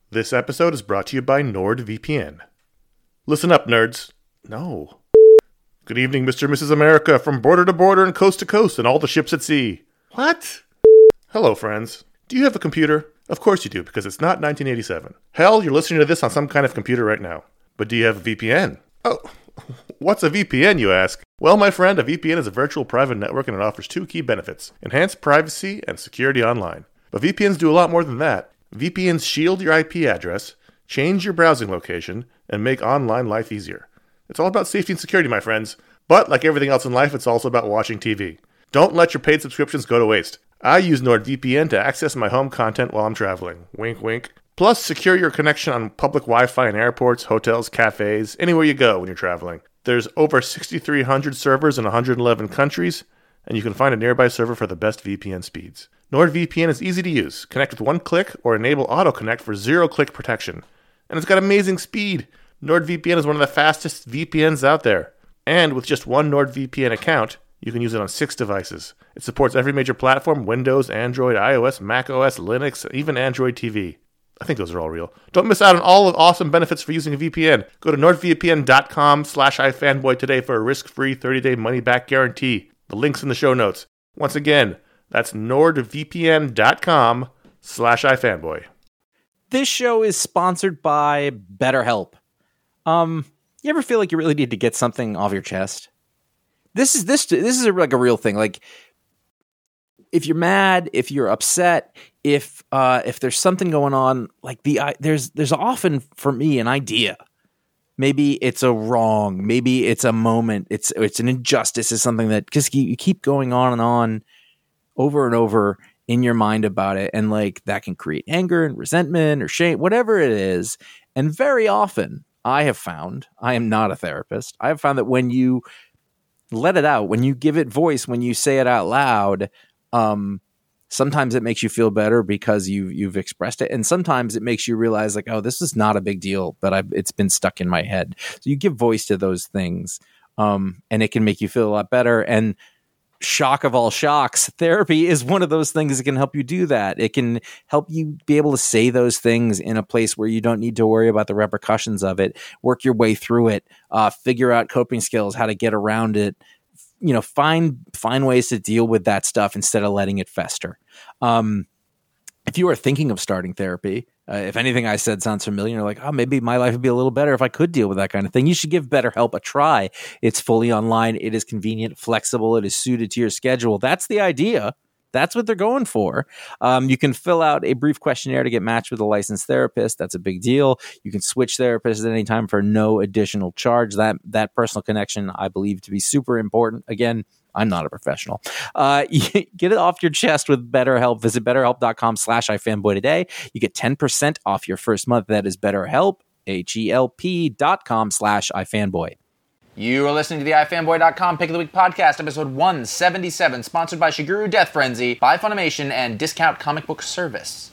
This episode is brought to you by NordVPN. Listen up, nerds. No. Good evening, Mr. and Mrs. America, from border to border and coast to coast and all the ships at sea. What? Hello, friends. Do you have a computer? Of course you do, because it's not 1987. Hell, you're listening to this on some kind of computer right now. But do you have a VPN? Oh, what's a VPN, you ask? Well, my friend, a VPN is a virtual private network and it offers two key benefits: enhanced privacy and security online. But VPNs do a lot more than that. VPNs shield your IP address, change your browsing location, and make online life easier. It's all about safety and security, my friends. But like everything else in life, it's also about watching TV. Don't let your paid subscriptions go to waste. I use NordVPN to access my home content while I'm traveling. Wink, wink. Plus, secure your connection on public Wi-Fi in airports, hotels, cafes, anywhere you go when you're traveling. There's over 6,300 servers in 111 countries, and you can find a nearby server for the best VPN speeds. NordVPN is easy to use. Connect with one click or enable auto-connect for zero-click protection. And it's got amazing speed. NordVPN is one of the fastest VPNs out there. And with just one NordVPN account, you can use it on 6 devices. It supports every major platform: Windows, Android, iOS, macOS, Linux, even Android TV. I think those are all real. Don't miss out on all the awesome benefits for using a VPN. Go to nordvpn.com/ifanboy today for a risk-free 30-day money-back guarantee. The link's in the show notes. Once again, that's nordvpn.com/ifanboy. This show is sponsored by BetterHelp. You ever feel like you really need to get something off your chest? This is like a real thing. Like, if you're mad, if you're upset, if there's something going on, like there's often for me an idea. Maybe it's a wrong, maybe it's a moment, it's an injustice, is something that just you keep going on and on over and over in your mind about it, and like that can create anger and resentment or shame, whatever it is. And very often, I have found, I am not a therapist, I have found that when you let it out, when you give it voice, when you say it out loud, sometimes it makes you feel better because you've expressed it, and sometimes it makes you realize like, oh, this is not a big deal, but it's been stuck in my head. So you give voice to those things, and it can make you feel a lot better. And shock of all shocks, therapy is one of those things that can help you do that. It can help you be able to say those things in a place where you don't need to worry about the repercussions of it, work your way through it, figure out coping skills, how to get around it, find ways to deal with that stuff instead of letting it fester. If you are thinking of starting therapy, if anything I said sounds familiar, you're like, oh, maybe my life would be a little better if I could deal with that kind of thing, you should give BetterHelp a try. It's fully online. It is convenient, flexible. It is suited to your schedule. That's the idea. That's what they're going for. You can fill out a brief questionnaire to get matched with a licensed therapist. That's a big deal. You can switch therapists at any time for no additional charge. That personal connection, I believe, to be super important. Again, I'm not a professional. Get it off your chest with BetterHelp. Visit BetterHelp.com/ifanboy today. You get 10% off your first month. That is BetterHelp, HELP.com/ifanboy. You are listening to the iFanboy.com Pick of the Week podcast, episode 177, sponsored by Shigeru Death Frenzy, by Funimation, and Discount Comic Book Service.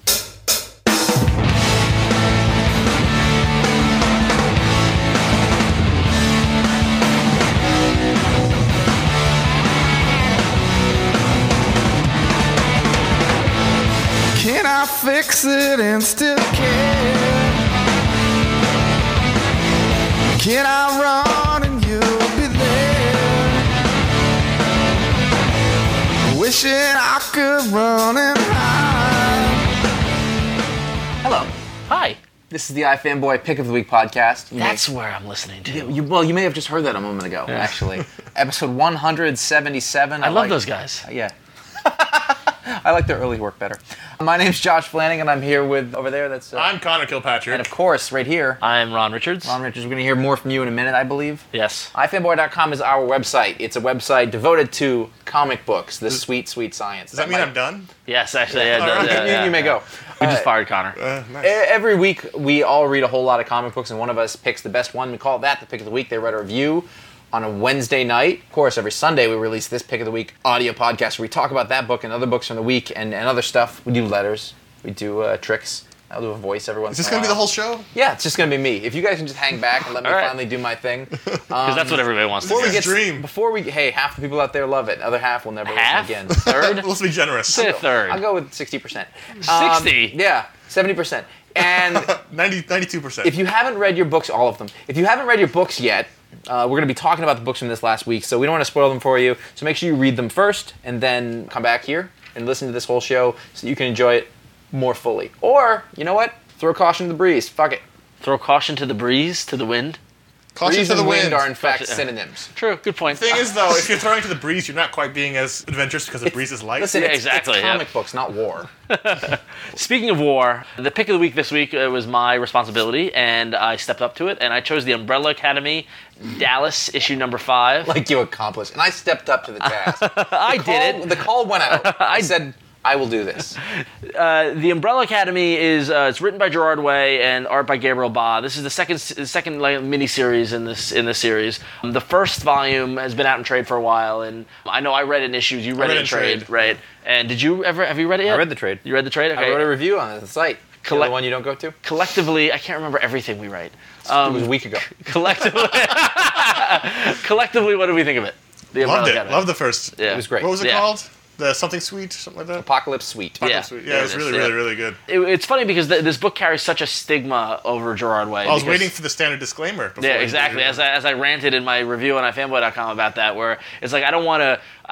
Can I fix it and still care? Can I run and you'll be there? Wishing I could run and hide. Hello. Hi. This is the iFanboy Pick of the Week podcast. That's where I'm listening to. You may have just heard that a moment ago, actually. Episode 177. I love those guys. Yeah. I like their early work better. My name's Josh Flanagan, and I'm here with, over there, that's... I'm Connor Kilpatrick. And of course, right here... I'm Ron Richards. Ron Richards, we're going to hear more from you in a minute, I believe. Yes. iFanboy.com is our website. It's a website devoted to comic books, the sweet, sweet science. Does that mean I'm done? Yes, actually. Yeah, you may go. We just fired Connor. Nice. Every week, we all read a whole lot of comic books, and one of us picks the best one. We call that the Pick of the Week. They read a review on a Wednesday night. Of course, every Sunday we release this Pick of the Week audio podcast where we talk about that book and other books from the week and other stuff. We do letters. We do tricks. I'll do a voice every once in a while. Is this going to be the whole show? Yeah, it's just going to be me. If you guys can just hang back and let me finally do my thing. Because that's what everybody wants to do. Hey, half the people out there love it. Other half will never listen again. Third? Let's be generous. Say a third. I'll go with 60%. 60? Yeah, 70%. And 92%. if you haven't read your books, all of them, if you haven't read your books yet, we're going to be talking about the books from this last week, so we don't want to spoil them for you. So make sure you read them first, and then come back here and listen to this whole show so you can enjoy it more fully. Or, you know what? Throw caution to the breeze. Fuck it. Throw caution to the breeze, to the wind. Caution Breeze to the and wind wind. are, in fact, synonyms. True, good point. The thing is, though, if you're throwing to the breeze, you're not quite being as adventurous because the breeze is light. Listen, Yeah, it's exactly, yeah. comic books, not war. Speaking of war, the pick of the week this week was my responsibility, and I stepped up to it, and I chose the Umbrella Academy, Dallas, issue number 5. Like you accomplished. And I stepped up to the task. I did it. The call went out. I said, I will do this. The Umbrella Academy is it's written by Gerard Way and art by Gabriel Ba. This is the second like, miniseries in this series. The first volume has been out in trade for a while, and I know I read it in issues. You read it in trade, right? And have you read it yet? I read the trade. You read the trade? Okay. I wrote a review on the site. The one you don't go to? Collectively, I can't remember everything we write. It was a week ago. Collectively, what do we think of it? The Umbrella Loved it. Academy. Loved the first. Yeah. It was great. What was it Yeah. called? The something sweet, something like that. Apocalypse Suite. Yeah. Sweet. There Yeah, it was it really, is, really, yeah. really good. It's funny because this book carries such a stigma over Gerard Way. I was because- waiting for the standard disclaimer. Before Yeah, I exactly. did it. As I ranted in my review on ifanboy.com about that, where it's like I don't want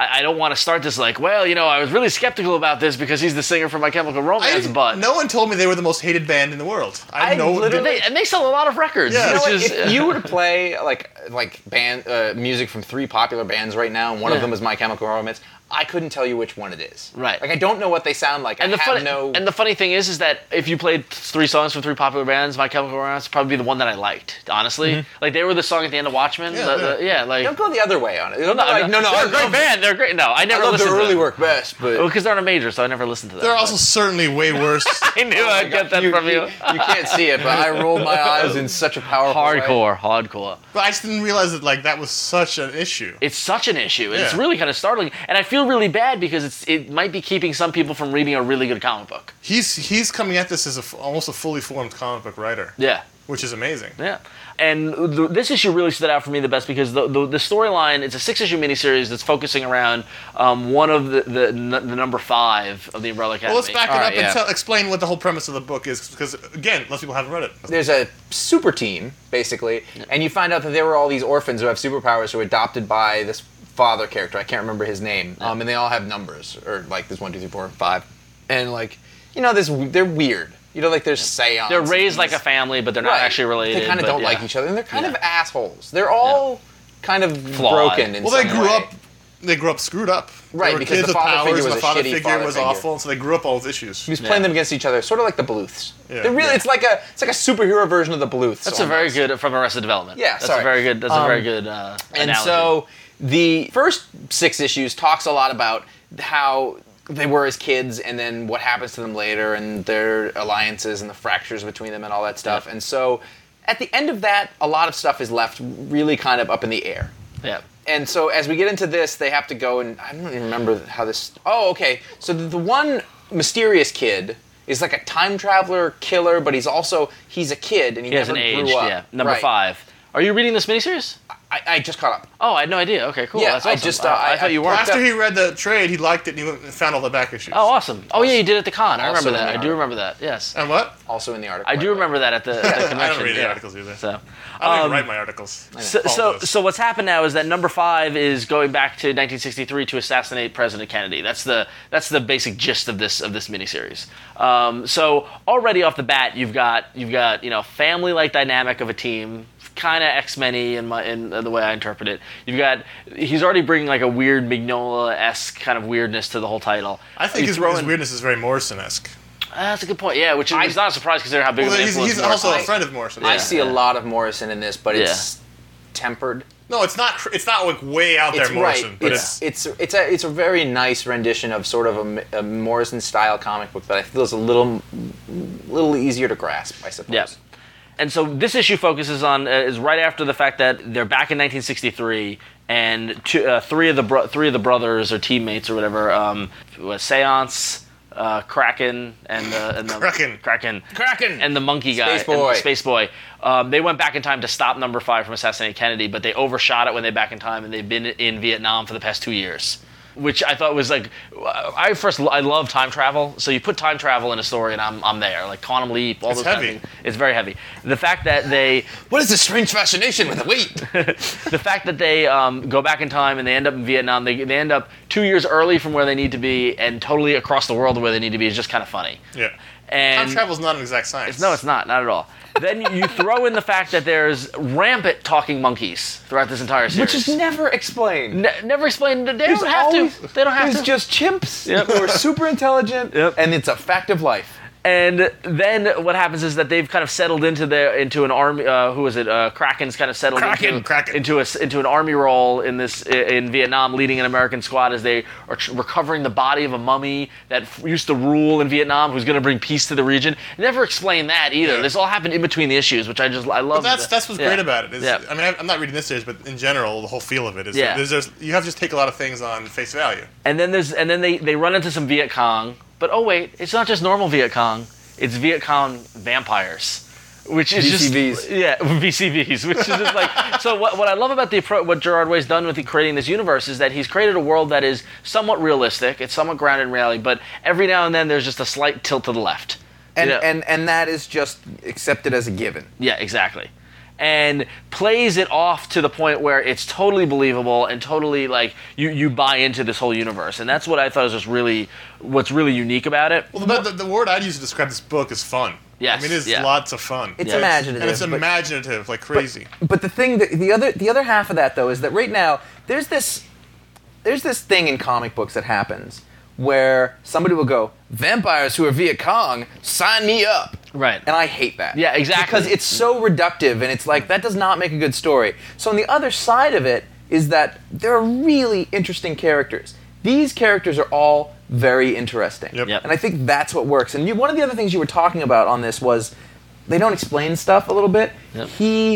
to start this like, well, you know, I was really skeptical about this because he's the singer from My Chemical Romance, but no one told me they were the most hated band in the world. I know. they sell a lot of records. Yeah. You know which what? is, If you were to play like band music from 3 popular bands right now, and one of them is My Chemical Romance, I couldn't tell you which one it is. Right. Like I don't know what they sound like. and the funny thing is that if you played 3 songs from 3 popular bands, My Chemical Romance would probably be the one that I liked. Honestly, like they were the song at the end of Watchmen. Like Don't go the other way on it. Don't no, go like, no, they're a great band. They're great. No, I I never love listened their to early them. work best, but Well, because they're on a major, so I never listened to them. They're also certainly way worse. I knew I'd get that from you. You can't see it, but I rolled my eyes in such a powerful way. Hardcore. But I just didn't realize that that was such an issue. It's such an issue, and it's Yeah. really kind of startling. And I feel really bad because it might be keeping some people from reading a really good comic book. He's coming at this as almost a fully formed comic book writer, Yeah. which is amazing. Yeah. And this issue really stood out for me the best because the storyline, it's a 6-issue miniseries that's focusing around one of the number 5 of the Umbrella Academy. Well, let's back it All up right, and yeah. explain what the whole premise of the book is, because again, most people haven't read it. There's a super team, basically, and you find out that there were all these orphans who have superpowers who were adopted by this father character. I can't remember his name. And they all have numbers, or like there's 1, 2, 3, 4, 5, and like they're weird. There's seance. They're raised like a family, but they're not Right. actually related. They kind of but don't yeah. like each other, and they're kind of assholes. They're all kind of Flawed. broken in Well, they some grew way. up. They grew up screwed up. Right, They were because kids the with father powers, figure and was the a father shitty figure father was figure. awful, and so they grew up all with issues. He was playing them against each other, sort of like the Bluths. Yeah. They're really, Yeah. it's like a superhero version of the Bluths. That's a very good from Arrested Development. Yeah, that's sorry. a very good. That's a very good And analogy. so the first 6 issues talks a lot about how they were as kids, and then what happens to them later, and their alliances and the fractures between them and all that stuff. Yep. And so at the end of that, a lot of stuff is left really kind of up in the air. yeah. And so as we get into this, they have to go and I don't even remember how this. Oh, okay. So the one mysterious kid is like a time traveler killer, but he's a kid and he He never hasn't grew aged. up. Yeah. Number Right. 5. Are you reading this miniseries? I just caught up. Oh, I had no idea. Okay, cool. Yeah, That's I awesome. just, I thought you weren't. Well, After he read the trade, he liked it, and he went and found all the back issues. Oh, awesome. Oh, yeah, you did it at the con. I Also remember in that. the I do article. remember that. Yes. And what? Also in the article. I do remember that at the convention. I don't read the yeah. articles either. So, I don't even write my articles. so what's happened now is that number 5 is going back to 1963 to assassinate President Kennedy. That's the basic gist of this miniseries. So already off the bat, you've got family-like dynamic of a team, kind of X-Men-y in the way I interpret it. He's already bringing like a weird Mignola-esque kind of weirdness to the whole title. I think his throw in- weirdness is very Morrison-esque. That's a good point. Yeah, which is not a surprise considering how big Well, of an he's influence also Morrison a is. friend of Morrison. I see a lot of Morrison in this, but it's tempered. No, it's not. It's not like way out there, It's Morrison. right. But It's a very nice rendition of sort of a Morrison style comic book that I feel is a little easier to grasp, I suppose. Yeah. And so this issue focuses on is right after the fact that they're back in 1963, and three of the brothers or teammates or whatever, Seance, Kraken, and the Kraken. and the monkey guy, Space Boy. They went back in time to stop number 5 from assassinating Kennedy, but they overshot it when they back in time, and they've been in Vietnam for the past 2 years. which I thought was like, I love time travel. So you put time travel in a story, and I'm there. Like Quantum Leap, all It's those kind of heavy. things. It's very heavy. The fact that they What is this strange fascination with the weight? the fact that they go back in time and they end up in Vietnam, they end up 2 years early from where they need to be and totally across the world where they need to be is just kind of funny. Yeah. And Time travel's not an exact science. no, it's not at all. Then you throw in the fact that there's rampant talking monkeys throughout this entire series, Which is never explained. never explained. They don't have to. They don't have There's to. just chimps Yep. who are super intelligent, Yep. and it's a fact of life. And then what happens is that they've kind of settled into an army. Who is it? Kraken's kind of settled Kraken. into an army role in Vietnam, leading an American squad as they are recovering the body of a mummy that used to rule in Vietnam, who's going to bring peace to the region. Never explained that either. Yeah. This all happened in between the issues, which I love. But that's what's great about it. Is, Yeah. I mean, I'm not reading this series, but in general, the whole feel of it is Yeah. you have to just take a lot of things on face value. And then they run into some Viet Cong, but oh wait, it's not just normal Viet Cong. It's Viet Cong vampires, which is VCVs. just VCVs, which is just like so. What I love about what Gerard Way's done with creating this universe is that he's created a world that is somewhat realistic. It's somewhat grounded in reality, but every now and then there's just a slight tilt to the left. And, You know? and that is just accepted as a given. Yeah, exactly. And plays it off to the point where it's totally believable and totally like you buy into this whole universe. And that's what I thought was just what's really unique about it. Well, the word I'd use to describe this book is fun. Yes, I mean, it's yeah. lots of fun. It's Yeah. imaginative. And it's but- imaginative, like crazy. But the thing that the other half of that though is that right now there's this thing in comic books that happens where somebody will go, vampires who are Viet Cong, sign me up. Right. And I hate that. Yeah, exactly. Because it's so reductive and it's like that does not make a good story. So on the other side of it is that there are really interesting characters. These characters are all very interesting. Yep. Yep. And I think that's what works. And one of the other things you were talking about on this was they don't explain stuff a little bit. Yep.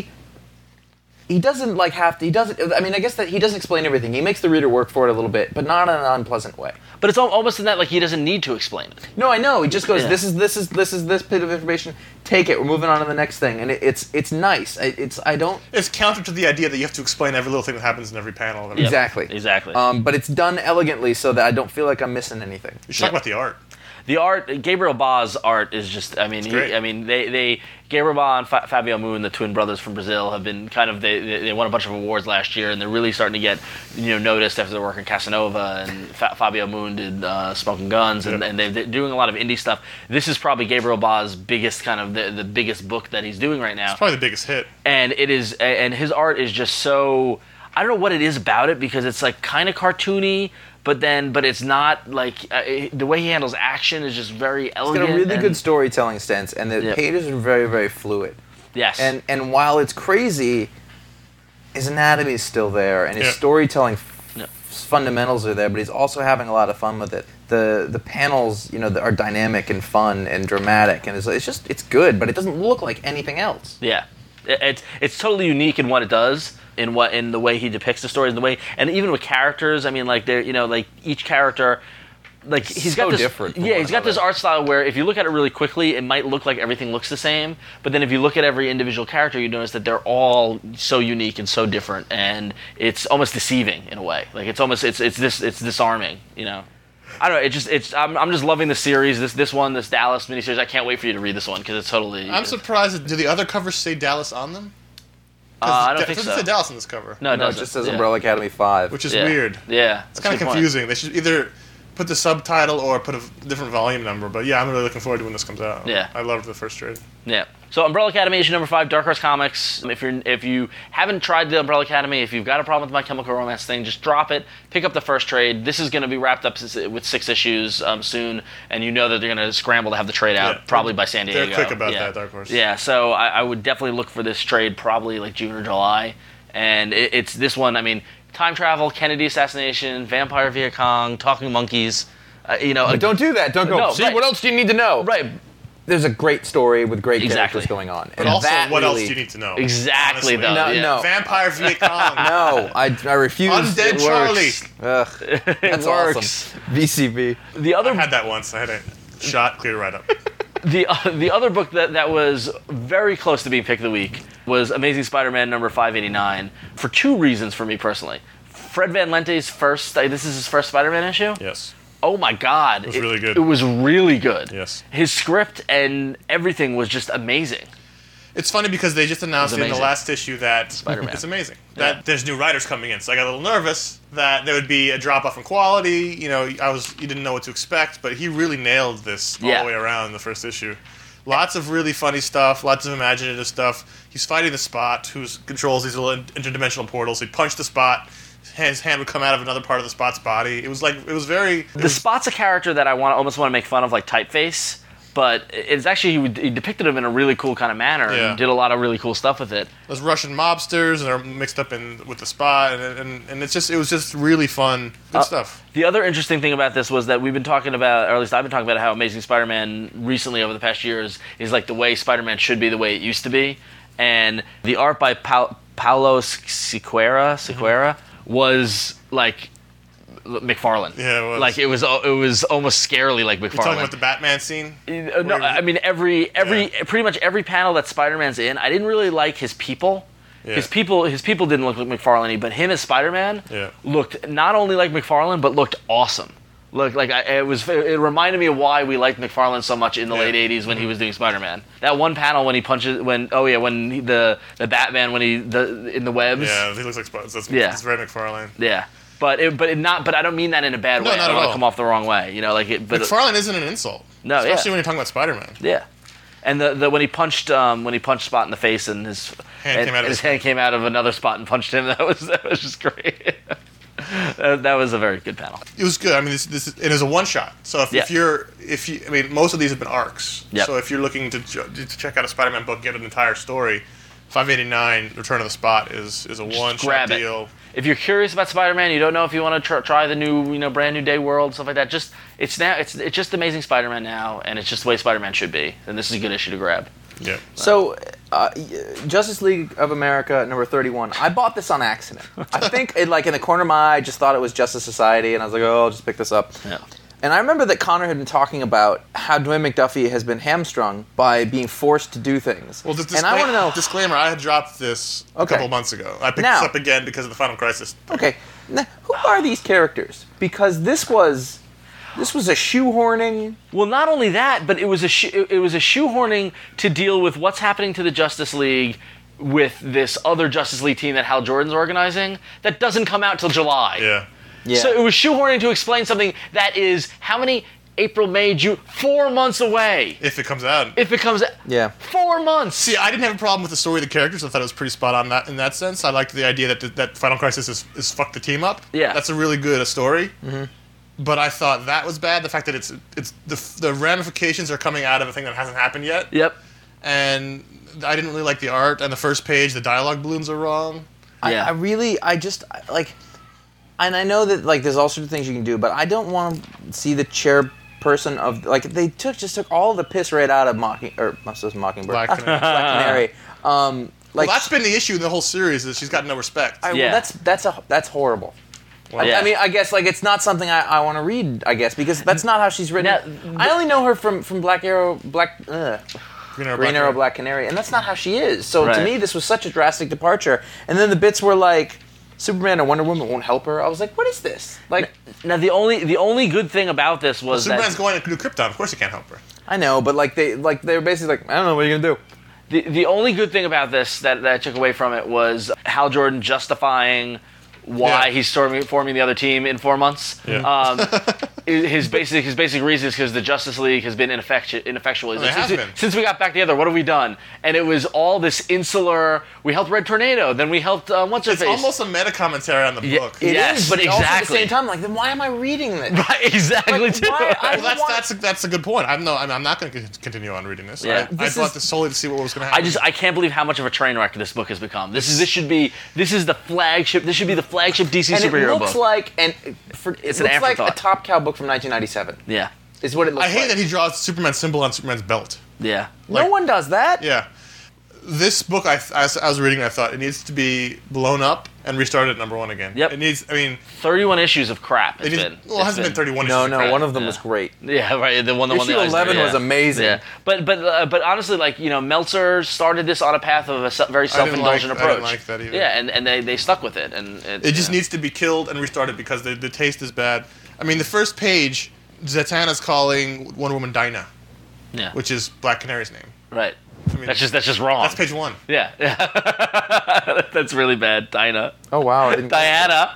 He doesn't like have to. He doesn't. I mean, I guess that he doesn't explain everything. He makes the reader work for it a little bit, but not in an unpleasant way. But it's almost in that like he doesn't need to explain it. No, I know. He just goes, Yeah. "This is this bit of information. Take it. We're moving on to the next thing." And it's nice. I don't It's counter to the idea that you have to explain every little thing that happens in every panel. Of every exactly Exactly. But it's done elegantly so that I don't feel like I'm missing anything. You should talk about the art. The art, Gabriel Ba's art is just, I mean, great. they Gabriel Ba and Fabio Moon, the twin brothers from Brazil, have been kind of, they won a bunch of awards last year, and they're really starting to get, noticed after their work in Casanova, and Fabio Moon did Smoking Guns, and they're doing a lot of indie stuff. This is probably Gabriel Ba's biggest kind of, the biggest book that he's doing right now. Probably the biggest hit. And it is, and his art is just so, I don't know what it is about it, because it's like kind of cartoony, but it's not like the way he handles action is just very It's elegant. got a really and- good storytelling sense, and the Yep. pages are very, very fluid. Yes. And while it's crazy, his anatomy is still there, and his Yeah. storytelling fundamentals are there. But he's also having a lot of fun with it. The panels, are dynamic and fun and dramatic, and it's good, but it doesn't look like anything else. Yeah, it's totally unique in what it does, in the way he depicts the stories, and even with characters. I mean, like they're like each character, like he's So got this different from yeah, one he's got this another. art style where if you look at it really quickly, it might look like everything looks the same, but then if you look at every individual character, you notice that they're all so unique and so different, and it's almost deceiving in a way. Like it's disarming. I don't know. I'm just loving the series. This Dallas miniseries. I can't wait for you to read this one because it's totally. I'm surprised. Do the other covers say Dallas on them? I don't think It so. doesn't say Dallas on this cover. No, it No, it doesn't. just says Yeah. Umbrella Academy 5. Which is Yeah. weird. Yeah, It's kind of confusing. They should either put the subtitle or put a different volume number. But yeah, I'm really looking forward to when this comes out. Yeah. I loved the first trade. Yeah. So Umbrella Academy issue number 5, Dark Horse Comics. If you haven't tried the Umbrella Academy, if you've got a problem with My Chemical Romance thing, just drop it. Pick up the first trade. This is going to be wrapped up with 6 issues soon, and you know that they're going to scramble to have the trade out Yeah. probably by San Diego. They're quick about Yeah. that, Dark Horse. Yeah. So I would definitely look for this trade probably like June or July, and it's this one. I mean, time travel, Kennedy assassination, vampire Viet Cong, talking monkeys. But don't do that. Don't go, No, see, right. what else do you need to know? Right. There's a great story with great Exactly. characters going on. But and also, that what else really- do you need to know? Exactly. Honestly. Though. No, yeah. no. Vampire Viet Cong. No, I refuse. Undead It Charlie. works. Ugh, that's works. awesome. VCB. The I other had that once. I had a shot clear right up. The other book that was very close to being pick of the week was Amazing Spider-Man number 589 for 2 reasons for me personally. Fred Van Lente's first. This is his first Spider-Man issue. Yes. Oh my God! It was really good. It was really good. Yes. His script and everything was just amazing. It's funny because they just announced in the amazing. last issue that Spider-Man. It's amazing Yeah. that there's new writers coming in. So I got a little nervous that there would be a drop off in quality. You know, you didn't know what to expect, but he really nailed this all Yeah. the way around in the first issue. Lots of really funny stuff, lots of imaginative stuff. He's fighting the Spot, who controls these little interdimensional portals. He'd punch the Spot, his hand would come out of another part of the Spot's body. It was The Spot's a character that I almost want to make fun of, like Typeface, but it's actually he depicted him in a really cool kind of manner Yeah. and did a lot of really cool stuff with it. Those Russian mobsters, and they're mixed up with the Spot, and it was just really fun, good stuff. The other interesting thing about this was that we've been talking about, or at least I've been talking about how Amazing Spider-Man recently over the past years is like the way Spider-Man should be, the way it used to be, and the art by Paulo Siqueira was like McFarlane. Yeah, it was. Like it was almost scarily like McFarlane. You're talking about the Batman scene? No, I mean pretty much every panel that Spider-Man's in, I didn't really like his people. Yeah. His people didn't look like McFarlane, but him as Spider-Man looked not only like McFarlane but looked awesome. Looked like it reminded me of why we liked McFarlane so much in the late '80s when he was doing Spider-Man. That one panel when he punches the Batman in the webs. Yeah, he looks like Spot. It's very McFarlane. Yeah. But I don't mean that in a bad way. not I at don't want all. to come off the wrong way. You know, like it. But McFarlane isn't an insult. No, especially yeah. when you're talking about Spider-Man. Yeah, and the when he punched Spot in the face and his hand came out of another Spot and punched him. That was just great. That was a very good panel. It was good. I mean, it is a one shot. So if you, I mean, most of these have been arcs. Yep. So if you're looking to check out a Spider-Man book, get an entire story, 589 Return of the Spot is a one shot deal. If you're curious about Spider-Man, you don't know if you want to try the new, brand new day world, stuff like that. It's just Amazing Spider-Man now, and it's just the way Spider-Man should be. And this is a good issue to grab. Yeah. So, Justice League of America number 31. I bought this on accident. I think, in the corner of my eye, I just thought it was Justice Society, and I was like, oh, I'll just pick this up. Yeah. And I remember that Connor had been talking about how Dwayne McDuffie has been hamstrung by being forced to do things. Well, and I want to know... Disclaimer, I had dropped this a couple months ago. I picked this up again because of the Final Crisis. Okay. Now, who are these characters? Because this was a shoehorning... Well, not only that, but it was a shoehorning to deal with what's happening to the Justice League with this other Justice League team that Hal Jordan's organizing that doesn't come out till July. Yeah. Yeah. So it was shoehorning to explain something that is how many? April, May, June, 4 months away. If it comes out. Yeah. 4 months. See, I didn't have a problem with the story of the characters. I thought it was pretty spot on in that sense. I liked the idea that Final Crisis is fuck the team up. Yeah. That's a really good story. Mm-hmm. But I thought that was bad. The fact that it's the ramifications are coming out of a thing that hasn't happened yet. Yep. And I didn't really like the art. And the first page, the dialogue balloons are wrong. Yeah. And I know that there's all sorts of things you can do, but I don't want to see the chairperson of they took all the piss right out of Mockingbird. Black Canary. Black Canary. Well, that's been the issue in the whole series is she's got no respect. Yeah. Well, that's horrible. Well, Yeah. I mean, I guess it's not something I want to read. I guess because that's not how she's written. I only know her from Black Arrow, Green Arrow, Black Canary, and that's not how she is. So to Right. me, this was such a drastic departure. And then the bits were like, Superman and Wonder Woman won't help her. I was like, what is this? Now the only good thing about this was Superman's that going to do Krypton. Of course he can't help her. I know, but they were basically I don't know what you're gonna do. the only good thing about this that I took away from it was Hal Jordan justifying why he's forming the other team in 4 months. Yeah. His basic reason is because the Justice League has been ineffectual. They have been. Since we got back together, what have we done? And it was all this insular. We helped Red Tornado, then we helped what's her It's face. almost a meta commentary on the book. It Yes, is, but but also at the exactly. same time, then why am I reading this? Right, exactly. Like, too. why? I Well, don't want- that's a good point. I'm not going to continue on reading this. Yeah. I bought this solely to see what was going to happen. I can't believe how much of a train wreck this book has become. This should be the flagship. This should be the flagship DC and superhero it looks book. like It's it an looks like a afterthought. Top Cow book from 1997. Yeah, Is what it looks I hate like. that he draws Superman's symbol on Superman's belt. yeah. No one does that. Yeah. This book, as I was reading, I thought it needs to be blown up and restarted at number 1 again. Yep. It needs. I mean, 31 issues of crap. it hasn't been 31 No, issues. of crap. one of them was great. Yeah, right. The one. Issue 11 was amazing. Yeah, but honestly, like Meltzer started this on a path of a very self-indulgent approach. I didn't like that either. Yeah, and they stuck with it, and It just needs to be killed and restarted because the taste is bad. I mean, the first page, Zatanna's calling Wonder Woman Dinah, yeah, which is Black Canary's name. right. I mean, That's just wrong. That's page 1. Yeah, that's really bad. Dinah, Oh wow! I didn't, Diana.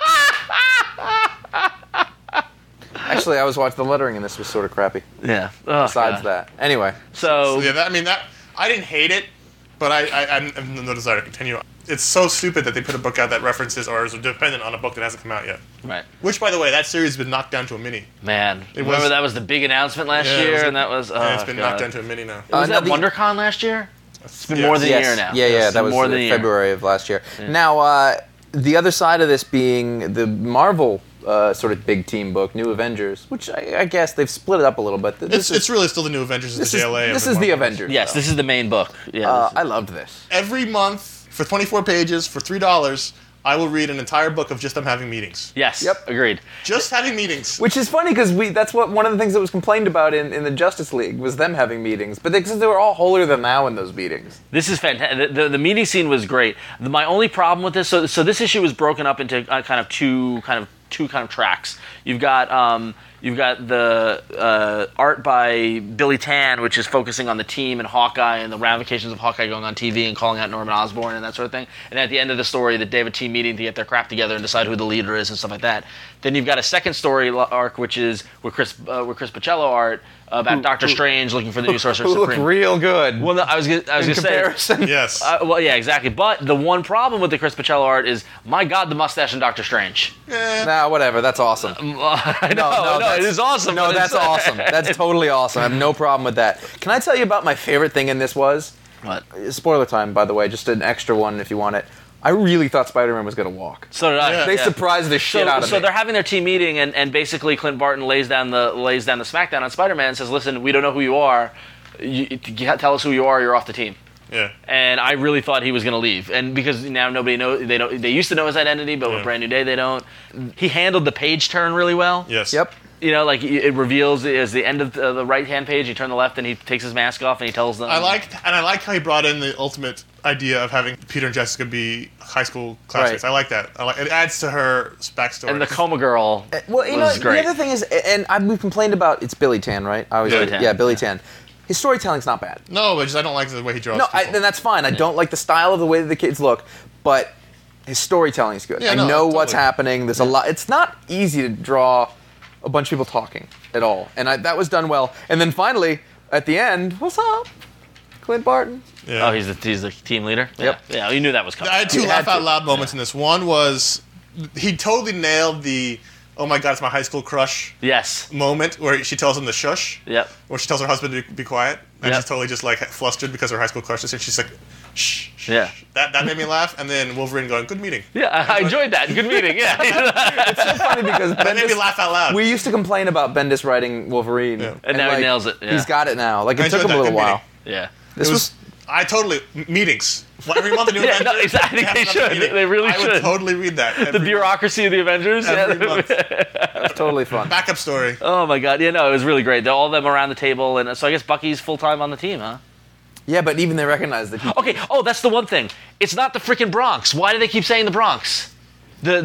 actually, I was watching the lettering, and this was sort of crappy. Yeah. Oh, Besides God. that, anyway. So Yeah, I didn't hate it, but I have no desire to continue. It's so stupid that they put a book out that references or is dependent on a book that hasn't come out yet. right, Which, by the way, that series has been knocked down to a mini. man. It Remember was- that was the big announcement last Yeah, it year, was- and that was. and it's been God. knocked down to a mini now. Was that now the- WonderCon last year? It's been Yes. more than a Yes. year now. Yeah, It's that was more than a year. February of last year. Now, the other side of this being the Marvel sort of big team book, New Avengers, which I guess they've split it up a little bit. It's really still the New Avengers of this the is, JLA. this of is the Marvel. Avengers. Yes, though. this is the main book. Yeah, I loved this. Every month, for 24 pages, for $3, I will read an entire book of just them having meetings. yes. Yep. Agreed. Just having meetings. Which is funny because that's what one of the things that was complained about in the Justice League was them having meetings, but because they were all holier than thou in those meetings. This is fantastic. The meeting scene was great. My only problem with this, so this issue was broken up into kind of two tracks. You've got the art by Billy Tan, which is focusing on the team and Hawkeye and the ramifications of Hawkeye going on TV and calling out Norman Osborn and that sort of thing. And at the end of the story, that they have a team meeting to get their crap together and decide who the leader is and stuff like that. Then you've got a second story arc, which is with Chris Pacello art about Doctor Strange looking for the new Sorcerer Who looked Supreme. real good. Well, no, I was gonna say. comparison. Yes. Well, yeah, exactly. But the one problem with the Chris Pacello art is, my God, the mustache in Doctor Strange. Nah, whatever. That's awesome. I know, no, that's- it is awesome. No, but that's it's- awesome. That's totally awesome. I have no problem with that. Can I tell you about my favorite thing in this was? What? Spoiler time, by the way, just an extra one if you want it. I really thought Spider-Man was going to walk. So did I. Yeah. They surprised the shit out of me. So they're having their team meeting, and basically Clint Barton lays down the smackdown on Spider-Man and says, "Listen, we don't know who you are. You tell us who you are. You're off the team." Yeah. And I really thought he was going to leave, and because now nobody knows, they used to know his identity, but with Brand New Day they don't. He handled the page turn really well. Yes. Yep. You know, like it reveals as the end of the right-hand page, you turn the left, and he takes his mask off and he tells them. I liked how he brought in the ultimate idea of having Peter and Jessica be high school classmates. Right. I like that. It adds to her backstory. and the Coma Girl Well, you know, was great. the other thing is, and we've complained about, it's Billy Tan, right? I always Billy say- Tan. Yeah, Billy Tan. His storytelling's not bad. No, but I don't like the way he draws. No, people. then that's fine. I don't like the style of the way that the kids look, but his storytelling's good. Yeah, I no, know what's totally. happening. There's a lot. It's not easy to draw a bunch of people talking at all, and that was done well. And then finally, at the end, what's up, Clint Barton? Yeah. Oh, he's the team leader. Yep. Yeah, you knew that was coming. I had two You laugh had out to. loud moments in this. One was he totally nailed the "oh my god, it's my high school crush" Yes. moment where she tells him to shush. Yep. Where she tells her husband to be quiet, and Yep. she's totally just like flustered because her high school crush is here. She's like, "Shh." shh, Yeah. shh. That made me laugh. And then Wolverine going, "Good meeting." Yeah, I enjoyed that. Good meeting. Yeah. It's so funny because That made me Bendis, laugh out loud. we used to complain about Bendis writing Wolverine, Yeah. And now he nails it, yeah. He's got it now. Like I it took enjoyed him a that. little Good while. yeah. This it was. I totally meetings. Well, every month a new Yeah, Avenger. no, exactly, have they another should. meeting. They really I would should. totally read that. The bureaucracy of the Avengers. Every Yeah. month. was totally fun. Backup story. Oh my God. Yeah, no, it was really great. All of them around the table, and so I guess Bucky's full time on the team, huh? Yeah, but even they recognize that he. Okay. Oh, that's the one thing. It's not the freaking Bronx. Why do they keep saying the Bronx? The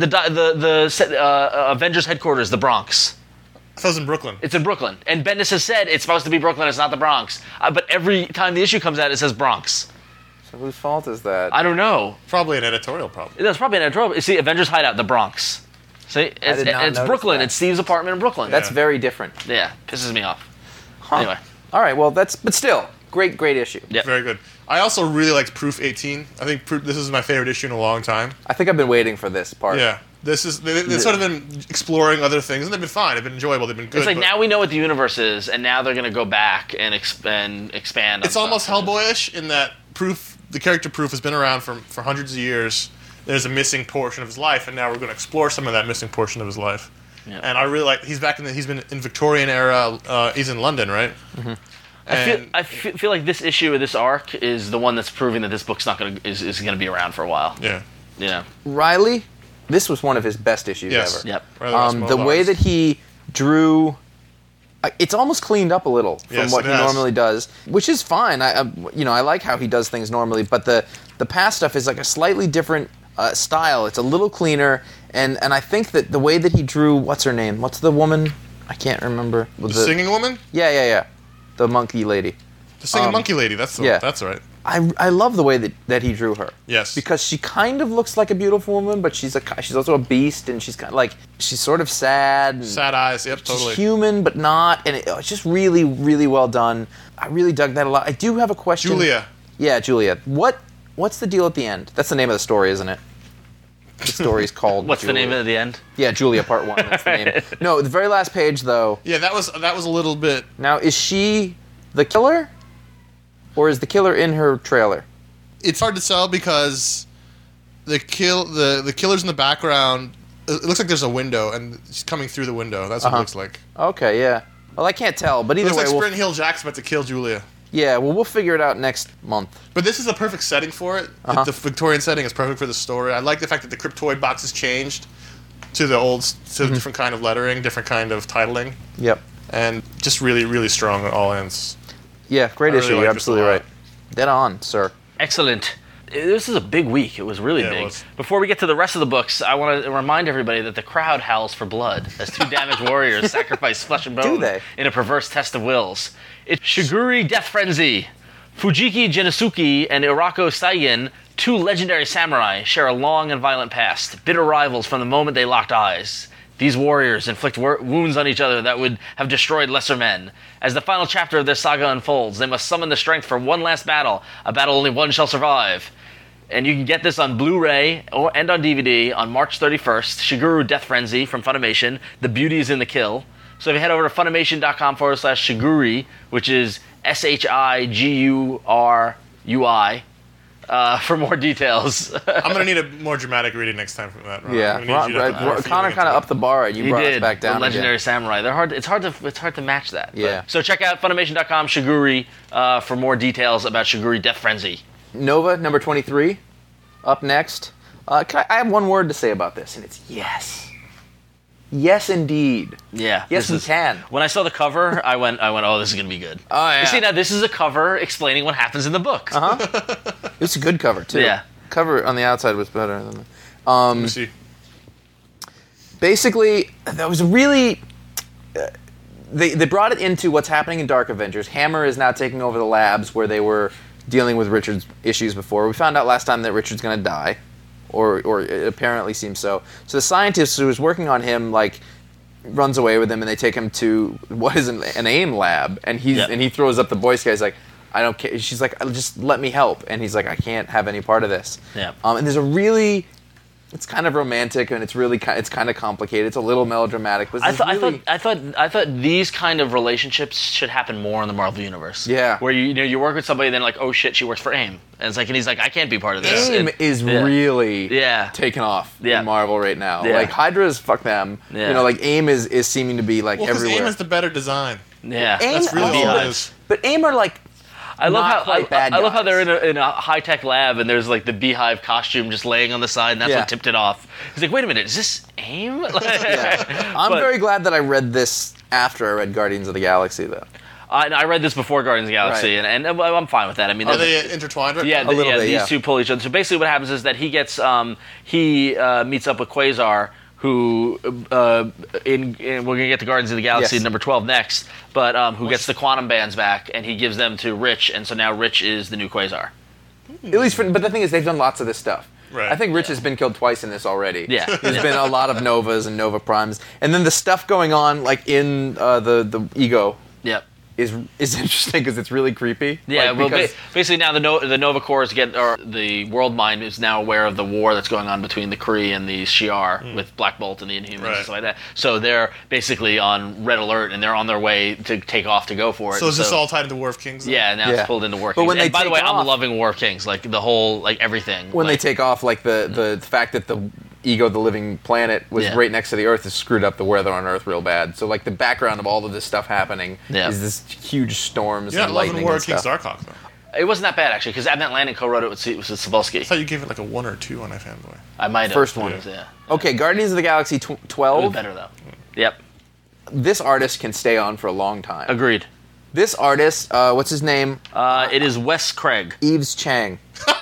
Avengers headquarters, the Bronx. I thought it was in Brooklyn. It's in Brooklyn, and Bendis has said it's supposed to be Brooklyn. It's not the Bronx. But every time the issue comes out, it says Bronx. So whose fault is that? I don't know. Probably an editorial problem. That's probably an editorial. See, Avengers Hideout, the Bronx. See, it's did not notice Brooklyn. that. It's Steve's apartment in Brooklyn. That's very different. yeah, pisses me off. Anyway, All right, well, but still, great issue. yeah. Very good. I also really liked Proof 18. I think this is my favorite issue in a long time. I think I've been waiting for this part. Yeah. They've sort of been exploring other things, and they've been fine. They've been enjoyable. They've been good. It's like but now we know what the universe is, and now they're going to go back and expand. On it's almost stuff. Hellboyish in that Proof, the character Proof, has been around for hundreds of years. There's a missing portion of his life, and now we're going to explore some of that missing portion of his life. Yeah. And I really like. He's been in Victorian era. He's in London, right? Mm-hmm. I feel like this issue of this arc is the one that's proving that this book's not going to is going to be around for a while. Yeah. Riley, this was one of his best issues Yes. ever. Yep. Rather than The small way bars. that he drew, it's almost cleaned up a little from Yes, what it he has. normally does, which is fine. I like how he does things normally, but the past stuff is like a slightly different style. It's a little cleaner, and I think that the way that he drew, what's her name? What's the woman? I can't remember. The singing woman? Yeah. The monkey lady. The singing monkey lady. That's right. I love the way that he drew her. Yes. Because she kind of looks like a beautiful woman, but she's also a beast, and she's kind of like, she's sort of sad. And Sad eyes. Yep, totally. she's human, but not, and it's just really, really well done. I really dug that a lot. I do have a question. Julia. Yeah, Julia. What's the deal at the end? That's the name of the story, isn't it? The story's called What's Julia. the name of the end? Yeah, Julia Part 1. That's the name. No, the very last page, though. Yeah, that was a little bit. Now, is she the killer? Or is the killer in her trailer? It's hard to tell because the killer's in the background. It looks like there's a window, and she's coming through the window. That's what it looks like. Okay, yeah. Well, I can't tell, but It either looks way, like Sprint Hill Jack's about to kill Julia. we'll figure it out next month. But this is a perfect setting for it. The Victorian setting is perfect for the story. I like the fact that the Cryptoid box has changed to the different kind of lettering, different kind of titling, Yep. and just really, really strong on all ends. Yeah, great I really issue. like You're this a absolutely lot. right. Dead on, sir. Excellent. This is a big week. It was really Yeah, it big. was. Before we get to the rest of the books, I want to remind everybody that the crowd howls for blood as two damaged warriors sacrifice flesh and bone they? in a perverse test of wills. It's Shiguri Death Frenzy. Fujiki Genosuke and Irako Saigen, two legendary samurai, share a long and violent past, bitter rivals from the moment they locked eyes. These warriors inflict wounds on each other that would have destroyed lesser men. As the final chapter of their saga unfolds, they must summon the strength for one last battle, a battle only one shall survive. And you can get this on Blu-ray and on DVD on March 31st, Shiguru Death Frenzy from Funimation, The Beauty is in the Kill. So if you head over to Funimation.com/Shiguri, which is SHIGURUI, for more details. I'm gonna need a more dramatic reading next time from that. Ron. Yeah, I'm gonna need you to have more Connor feeling kind of into upped the bar. You He brought did. us back down The legendary again. samurai. They're hard. It's hard to match that. Yeah. So check out Funimation.com/Shiguri for more details about Shiguri Death Frenzy. Nova, number 23, up next. I have one word to say about this, and it's yes. Yes, indeed. Yeah. Yes, this we is- can. When I saw the cover, I went, oh, this is gonna be good. Oh, yeah. You see, now this is a cover explaining what happens in the book. It's a good cover, too. Yeah. Cover on the outside was better than the... Let me see. Basically, that was really... They brought it into what's happening in Dark Avengers. Hammer is now taking over the labs where they were dealing with Richard's issues before. We found out last time that Richard's going to die, or it apparently seems so. So the scientist who was working on him, like, runs away with him, and they take him to what is an AIM lab, and he throws up the Boy Scout. He's like, I don't care. She's like, just let me help, and he's like, I can't have any part of this. Yeah. And there's a really... It's kind of romantic, and it's really it's kind of complicated. It's a little melodramatic, but I thought these kind of relationships should happen more in the Marvel universe. Yeah. Where you work with somebody, and then like, oh shit, she works for AIM, and he's like, I can't be part of this. AIM is really Yeah. taking off Yeah. in Marvel right now. Yeah. Like Hydra's, fuck them. Yeah. You know, like AIM is seeming to be like Well, because everywhere. AIM has the better design. Yeah. AIM That's really also- all it is. But AIM are like I love not how quite bad I love how guys. they're in a high tech lab and there's like the beehive costume just laying on the side and that's Yeah. what tipped it off. He's like, wait a minute, is this AIM? Yeah. I'm But- very glad that I read this after I read Guardians of the Galaxy, though. I read this before Guardians of the Galaxy Right. and I'm fine with that. I mean, Are there's- they intertwined? Right? Yeah, A little bit, these yeah. two pull each other. So basically, what happens is that he gets he meets up with Quasar, who we're gonna get to Guardians of the Galaxy Yes. number 12 next, but who gets the quantum bands back, and he gives them to Rich, and so now Rich is the new Quasar. At least, but the thing is, they've done lots of this stuff. Right. I think Rich has been killed twice in this already. Yeah. There's been a lot of Novas and Nova Primes, and then the stuff going on like in the Ego Yep. is interesting because it's really creepy. Yeah, Like, well, because- basically now the Nova Corps or the World Mind is now aware of the war that's going on between the Kree and the Shi'ar with Black Bolt and the Inhumans and Right. stuff like that. So they're basically on red alert and they're on their way to take off to go for it. So is this all tied into War of Kings? then? Yeah, now Yeah. it's pulled into War But Kings. when they And by the take way, I'm off- loving War Kings, like the whole, like everything. when they Like, take off, like the fact that the Ego, the living planet, was Yeah. right next to the Earth has screwed up the weather on Earth real bad. So like the background of all of this stuff happening Yeah. is this huge storms You're and not loving lightning War and of Kings stuff. Darkhawk, though. It wasn't that bad, actually, because Abnett Lanning co-wrote it with Cebulski. I thought you gave it like a 1 or 2 on iFanboy. I might have. First one. Yeah. Okay, Guardians of the Galaxy It was 12. better, though. Yep. This artist can stay on for a long time. Agreed. This artist, what's his name? It is Wes Craig. Yves Chang.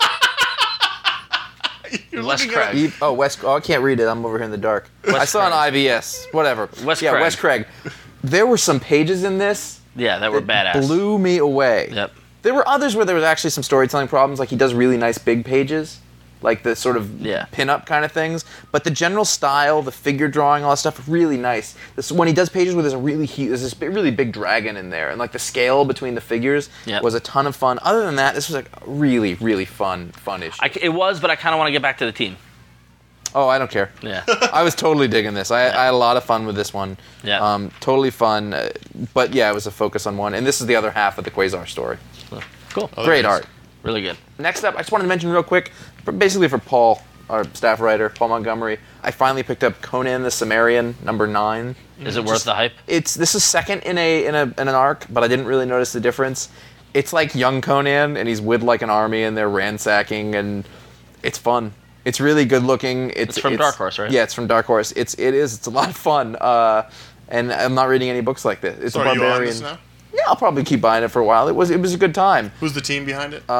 Wes Craig. Wes. Oh, I can't read it. I'm over here in the dark. I saw an IVS. Whatever. Wes Craig. Wes Craig. There were some pages in this Yeah, that were that badass. blew me away. Yep. There were others where there was actually some storytelling problems. Like he does really nice big pages, like the sort of pin-up kind of things. But the general style, the figure drawing, all that stuff, really nice. When he does pages where there's this really big dragon in there, and like the scale between the figures was a ton of fun. Other than that, this was like a really, really fun issue. It was, but I kind of want to get back to the team. Oh, I don't care. Yeah. I was totally digging this. I had a lot of fun with this one. Yeah. Totally fun. But yeah, it was a focus on one. And this is the other half of the Quasar story. Cool. Great art. Really good. Next up, I just wanted to mention real quick, basically for Paul, our staff writer, Paul Montgomery, I finally picked up Conan the Cimmerian, number 9. Is it worth the hype? This is second in an arc, but I didn't really notice the difference. It's like young Conan, and he's with like an army, and they're ransacking, and it's fun. It's really good looking. It's from Dark Horse, right? Yeah, it's from Dark Horse. It's a lot of fun. And I'm not reading any books like this. It's So a are you barbarian. on this now? Yeah, I'll probably keep buying it for a while. It was a good time. Who's the team behind it?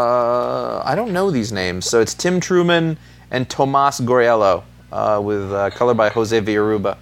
I don't know these names. So it's Tim Truman and Tomas Goriello with color by Jose Villaruba.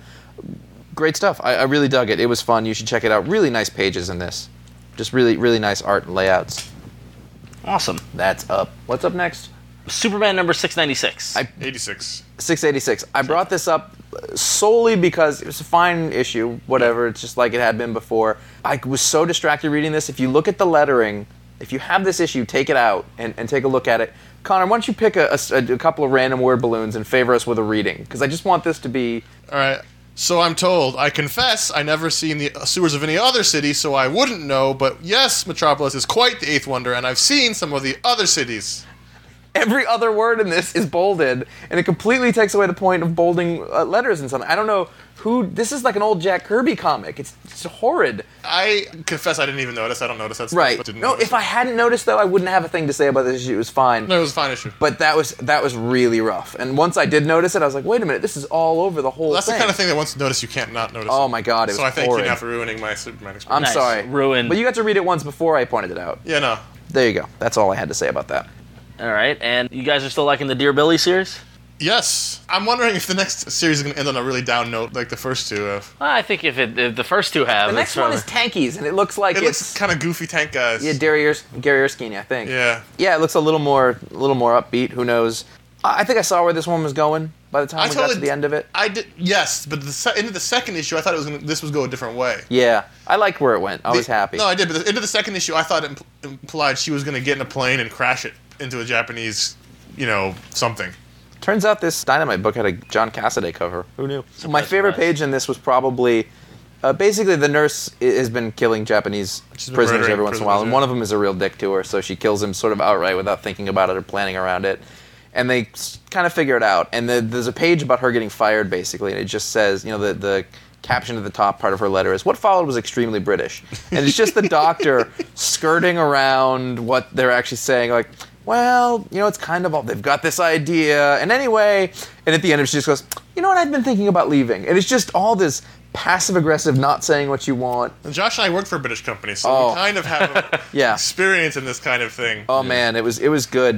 Great stuff. I really dug it. It was fun. You should check it out. Really nice pages in this. Just really, really nice art and layouts. Awesome. That's up. What's up next? Superman number 696. 86. 686. I brought this up solely because it was a fine issue, whatever, it's just like it had been before. I was so distracted reading this. If you look at the lettering, if you have this issue, take it out and take a look at it. Connor, why don't you pick a couple of random word balloons and favor us with a reading? Because I just want this to be... All right. So I'm told. I confess I never seen the sewers of any other city, so I wouldn't know. But yes, Metropolis is quite the eighth wonder, and I've seen some of the other cities. Every other word in this is bolded, and it completely takes away the point of bolding letters and something. I don't know who... This is like an old Jack Kirby comic. It's horrid. I confess I didn't even notice. I don't notice that stuff. Right. But didn't No, notice if I hadn't noticed, though, I wouldn't have a thing to say about this issue. It was fine. No, it was a fine issue. But that was really rough. And once I did notice it, I was like, wait a minute, this is all over the whole That's thing. the kind of thing that once you notice, you can't not notice. Oh my God, it was So I thank horrid. you now for ruining my Superman experience. I'm Nice. sorry. Ruined. But you got to read it once before I pointed it out. Yeah, no. There you go. That's all I had to say about that. All right, and you guys are still liking the Dear Billy series? Yes. I'm wondering if the next series is going to end on a really down note like the first two have. I think if the first two have, The next one is Tankies, and it looks like It it's... looks kind of goofy tank guys. Yeah, Gary Erskine, I think. Yeah. Yeah, it looks a little more upbeat. Who knows? I think I saw where this one was going by the time we got to the end of it. I did, yes, but into the second issue, I thought this would go a different way. Yeah, I liked where it went. I was happy. No, I did, but into the second issue, I thought it implied she was going to get in a plane and crash it into a Japanese, something. Turns out this Dynamite book had a John Cassaday cover. Who knew? My favorite page in this was probably... basically, the nurse has been killing Japanese been prisoners murdering every once in a while, and prisoners, one of them is a real dick to her, so she kills him sort of outright without thinking about it or planning around it. And they kind of figure it out. And there's a page about her getting fired, basically, and it just says, the caption at the top part of her letter is, "What followed was extremely British." And it's just the doctor skirting around what they're actually saying, like, well, it's kind of all, they've got this idea, and anyway, and at the end she just goes, you know what, I've been thinking about leaving. And it's just all this passive-aggressive, not saying what you want. And Josh and I work for a British company, so we kind of have Yeah. experience in this kind of thing. Oh man, it was good.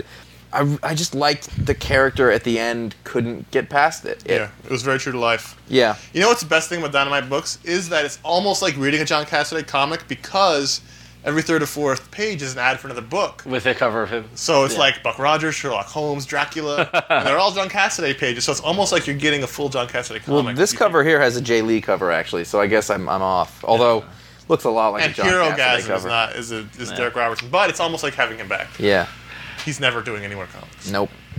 I just liked the character at the end couldn't get past it. Yeah, it was very true to life. Yeah. You know what's the best thing about Dynamite books is that it's almost like reading a John Cassaday comic because every third or fourth page is an ad for another book. with a cover of him. So it's like Buck Rogers, Sherlock Holmes, Dracula, and they're all John Cassaday pages. So it's almost like you're getting a full John Cassaday comic. Well, this cover here has a Jay Lee cover actually, so I guess I'm off. Although looks a lot like and a John Hero Cassaday Gasm cover. is Derek Robertson, but it's almost like having him back. Yeah. He's never doing any more comics. Nope.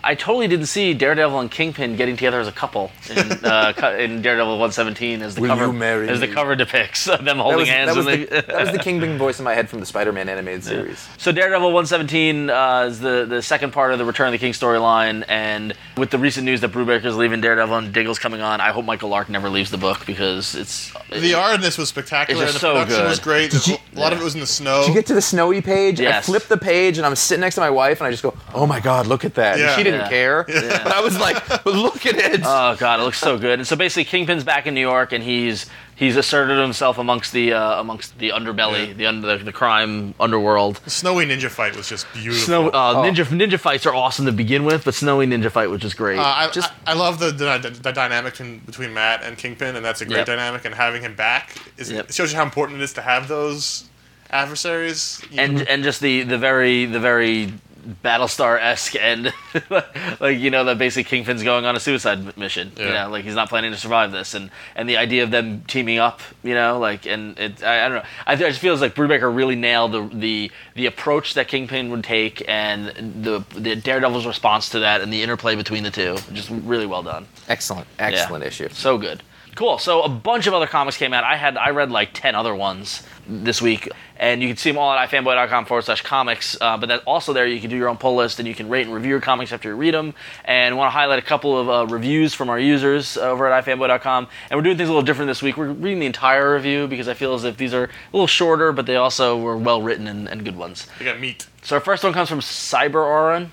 I totally didn't see Daredevil and Kingpin getting together as a couple in Daredevil 117 as the Will cover you marry as the me? cover depicts them holding hands. That was, when that was the Kingpin voice in my head from the Spider-Man animated series. So Daredevil 117 is the second part of the Return of the King storyline, and with the recent news that Brubaker's leaving Daredevil and Diggle's coming on, I hope Michael Lark never leaves the book because The art in this was spectacular. It's And the just so production good. was great. A lot of it was in the snow. Did you get to the snowy page? I Yes. flipped the page and I'm sitting next to my wife and I just go, "Oh my God, look at that!" Yeah. And she didn't Yeah. care, but I was like, "But look at it!" Oh god, it looks so good. And so basically, Kingpin's back in New York, and he's asserted himself amongst the underbelly, the crime underworld. The snowy ninja fight was just beautiful. Ninja fights are awesome to begin with, but snowy ninja fight was just great. I love the dynamic between Matt and Kingpin, and that's a great Yep. dynamic. And having him back Yep. it shows you how important it is to have those adversaries. and just the very Battlestar-esque end, like that basically Kingpin's going on a suicide mission. Yeah. Like he's not planning to survive this, and the idea of them teaming up, and it I don't know. I just feels like Brubaker really nailed the approach that Kingpin would take, and the Daredevil's response to that, and the interplay between the two. Just really well done. Excellent Yeah. issue. So good. Cool. So a bunch of other comics came out. I read like 10 other ones this week, and you can see them all at ifanboy.com/comics. But that also there you can do your own pull list, and you can rate and review your comics after you read them. And I want to highlight a couple of reviews from our users over at ifanboy.com. And we're doing things a little different this week. We're reading the entire review because I feel as if these are a little shorter, but they also were well written and good ones. They got meat. So our first one comes from Cyberon,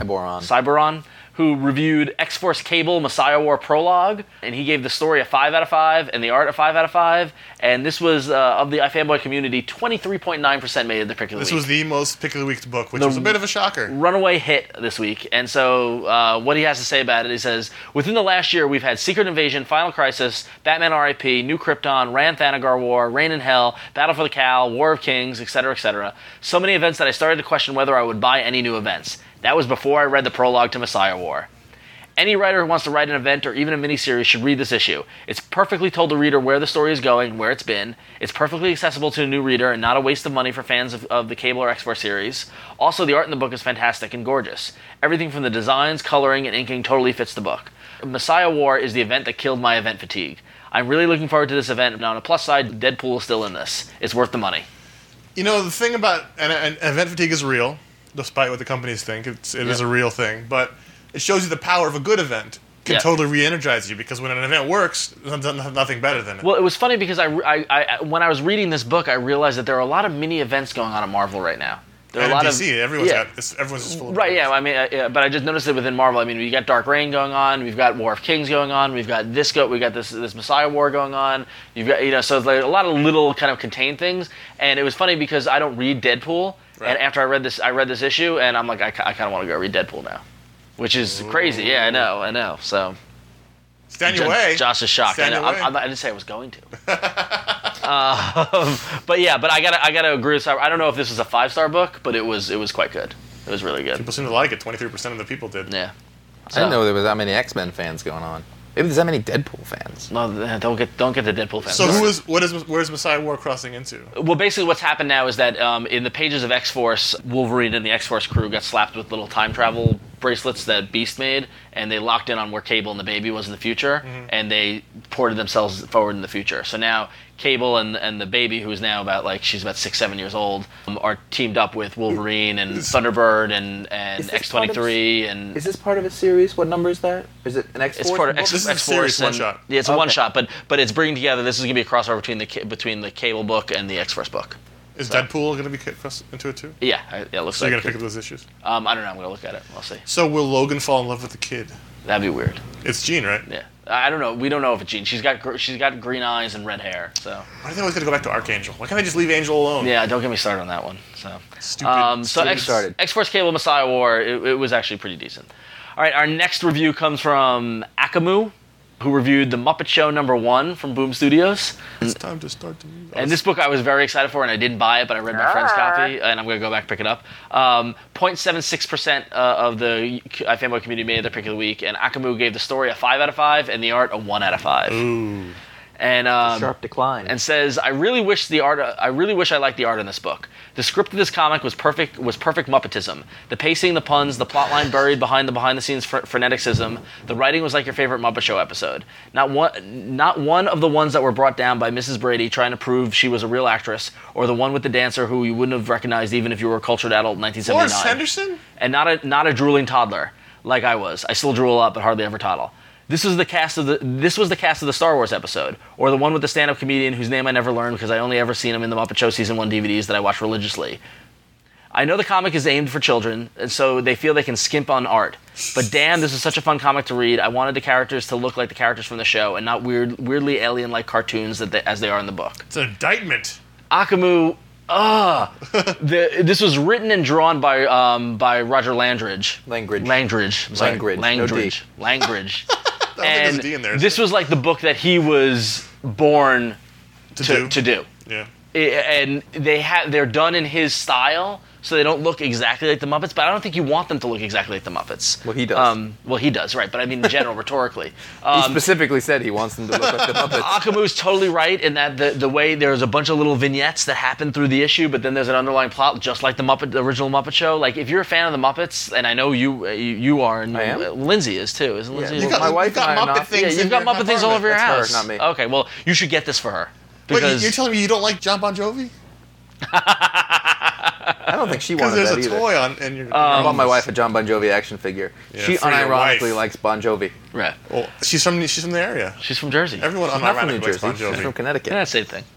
who reviewed X-Force Cable Messiah War Prologue, and he gave the story a 5 out of 5 and the art a 5 out of 5. And this was, of the iFanboy community, 23.9% made it the pick of the This week. was the most pick of the week book, which was a bit of a shocker. Runaway hit this week. And so what he has to say about it, he says, within the last year, we've had Secret Invasion, Final Crisis, Batman R.I.P., New Krypton, Ran Thanagar War, Reign in Hell, Battle for the Cowl, War of Kings, etc., etc. So many events that I started to question whether I would buy any new events. That was before I read the prologue to Messiah War. Any writer who wants to write an event or even a miniseries should read this issue. It's perfectly told the reader where the story is going, where it's been. It's perfectly accessible to a new reader and not a waste of money for fans of the Cable or X-Force series. Also, the art in the book is fantastic and gorgeous. Everything from the designs, coloring, and inking totally fits the book. Messiah War is the event that killed my event fatigue. I'm really looking forward to this event. Now, on a plus side, Deadpool is still in this. It's worth the money. The thing about and event fatigue is real, despite what the companies think. It is a real thing, but it shows you the power of a good event can totally re-energize you, because when an event works, there's nothing better than it. Well, it was funny because I when I was reading this book, I realized that there are a lot of mini events going on at Marvel right now. There are And a lot DC, of everyone's just full of right. events. Yeah, I mean, but I just noticed it within Marvel. I mean, we got Dark Reign going on, we've got War of Kings going on, we got this Messiah War going on. You've got so it's like a lot of little kind of contained things. And it was funny because I don't read Deadpool, and after I read this issue, and I'm like, I kind of want to go read Deadpool now, which is crazy. Yeah, I know. So. Stand your way. Josh is shocked. Stand I know. your way. I didn't say I was going to. But I gotta agree with Cyber. I don't know if this was a 5-star book, but it was quite good. It was really good. People seem to like it. 23% of the people did. Yeah. I didn't know there was that many X-Men fans going on. Maybe there's that many Deadpool fans. No, don't get the Deadpool fans. So where's Messiah War crossing into? Well, basically what's happened now is that in the pages of X-Force, Wolverine and the X-Force crew got slapped with little time travel bracelets that Beast made, and they locked in on where Cable and the Baby was in the future, and they ported themselves forward in the future. So now Cable and the Baby, who's now she's about 6-7 years old, are teamed up with Wolverine and Thunderbird and X-23 and. Is this part of a series? What number is that? Is it an X-Force? It's part of book? This is a X-Force serious and- one-shot. Yeah, it's a one-shot, but it's bringing together. This is going to be a crossover between the Cable book and the X-Force book. Is Deadpool going to be crossed into it too? Yeah, it looks So like. you're going to pick up those issues? I don't know. I'm going to look at it. We'll see. So will Logan fall in love with the kid? That'd be weird. It's Jean, right? Yeah, I don't know. We don't know if it's Jean. She's got green eyes and red hair. So Why do they always got to go back to Archangel? Why can't they just leave Angel alone? yeah, don't get me started on that one. So Stupid. X-Force Cable Messiah War. It was actually pretty decent. All right, our next review comes from Akamu, who reviewed The Muppet Show #1 from Boom Studios. It's time to start the movie. And this book I was very excited for, and I didn't buy it, but I read my friend's copy, and I'm going to go back and pick it up. 0.76% of the iFanboy community made their pick of the week, and Akamu gave the story a 5 out of 5 and the art a 1 out of 5. Ooh. And Sharp decline. and says, I really wish I liked the art in this book. The script of this comic was perfect Muppetism. The pacing, the puns, the plotline buried behind the scenes freneticism. The writing was like your favorite Muppet Show episode. Not one of the ones that were brought down by Mrs. Brady trying to prove she was a real actress, or the one with the dancer who you wouldn't have recognized even if you were a cultured adult in 1979. Lawrence Henderson? And not a drooling toddler like I was. I still drool a lot, but hardly ever toddle. This was the cast of the Star Wars episode, or the one with the stand-up comedian whose name I never learned because I only ever seen him in the Muppet Show Season 1 DVDs that I watch religiously. I know the comic is aimed for children, and so they feel they can skimp on art. But damn, this is such a fun comic to read. I wanted the characters to look like the characters from the show, and not weirdly alien-like cartoons as they are in the book. It's an indictment. Akamu, this was written and drawn by Roger Langridge. Langridge. There's a D in there, This was like the book that he was born to do. Yeah. And they're done in his style, so they don't look exactly like the Muppets. But I don't think you want them to look exactly like the Muppets. Well, he does. He does, right? But I mean, in general, rhetorically. He specifically said he wants them to look like the Muppets. Akamu's totally right in that the way there's a bunch of little vignettes that happen through the issue, but then there's an underlying plot, just like the original Muppet Show. Like, if you're a fan of the Muppets, and I know you are, and I am? Lindsay is too, isn't Lindsay? Yeah. My wife and I are not. things. You've got Muppet things all over your That's house. her, not me. Okay, well, you should get this for her. Wait, Because you're telling me you don't like John Bon Jovi? I don't think she Because wanted there's that a either. toy on in your. I bought my wife a John Bon Jovi action figure. Yeah, She for your unironically wife. likes Bon Jovi. right. Well, she's from the area. She's from Jersey. Everyone She's not from New unironically likes Jersey. Bon She's Jovi. from Connecticut. Yeah, same thing.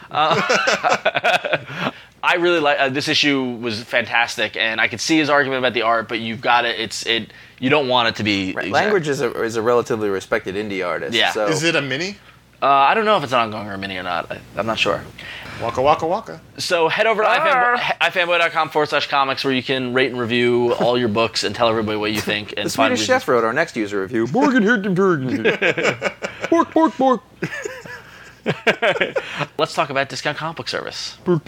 I really like this issue. Was fantastic, and I could see his argument about the art, but you've got it. You don't want it to be. Right. exact. Language is a relatively respected indie artist. Yeah. So Is it a mini? I don't know if it's an ongoing or a mini or not. I'm not sure. Waka waka waka. So head over to ifanboy.com/comics where you can rate and review all your books and tell everybody what you think. And the find Swedish reasons. Chef wrote our next user review. Morgan Bork, bork, bork. Let's talk about Discount Comic Book Service. Connor,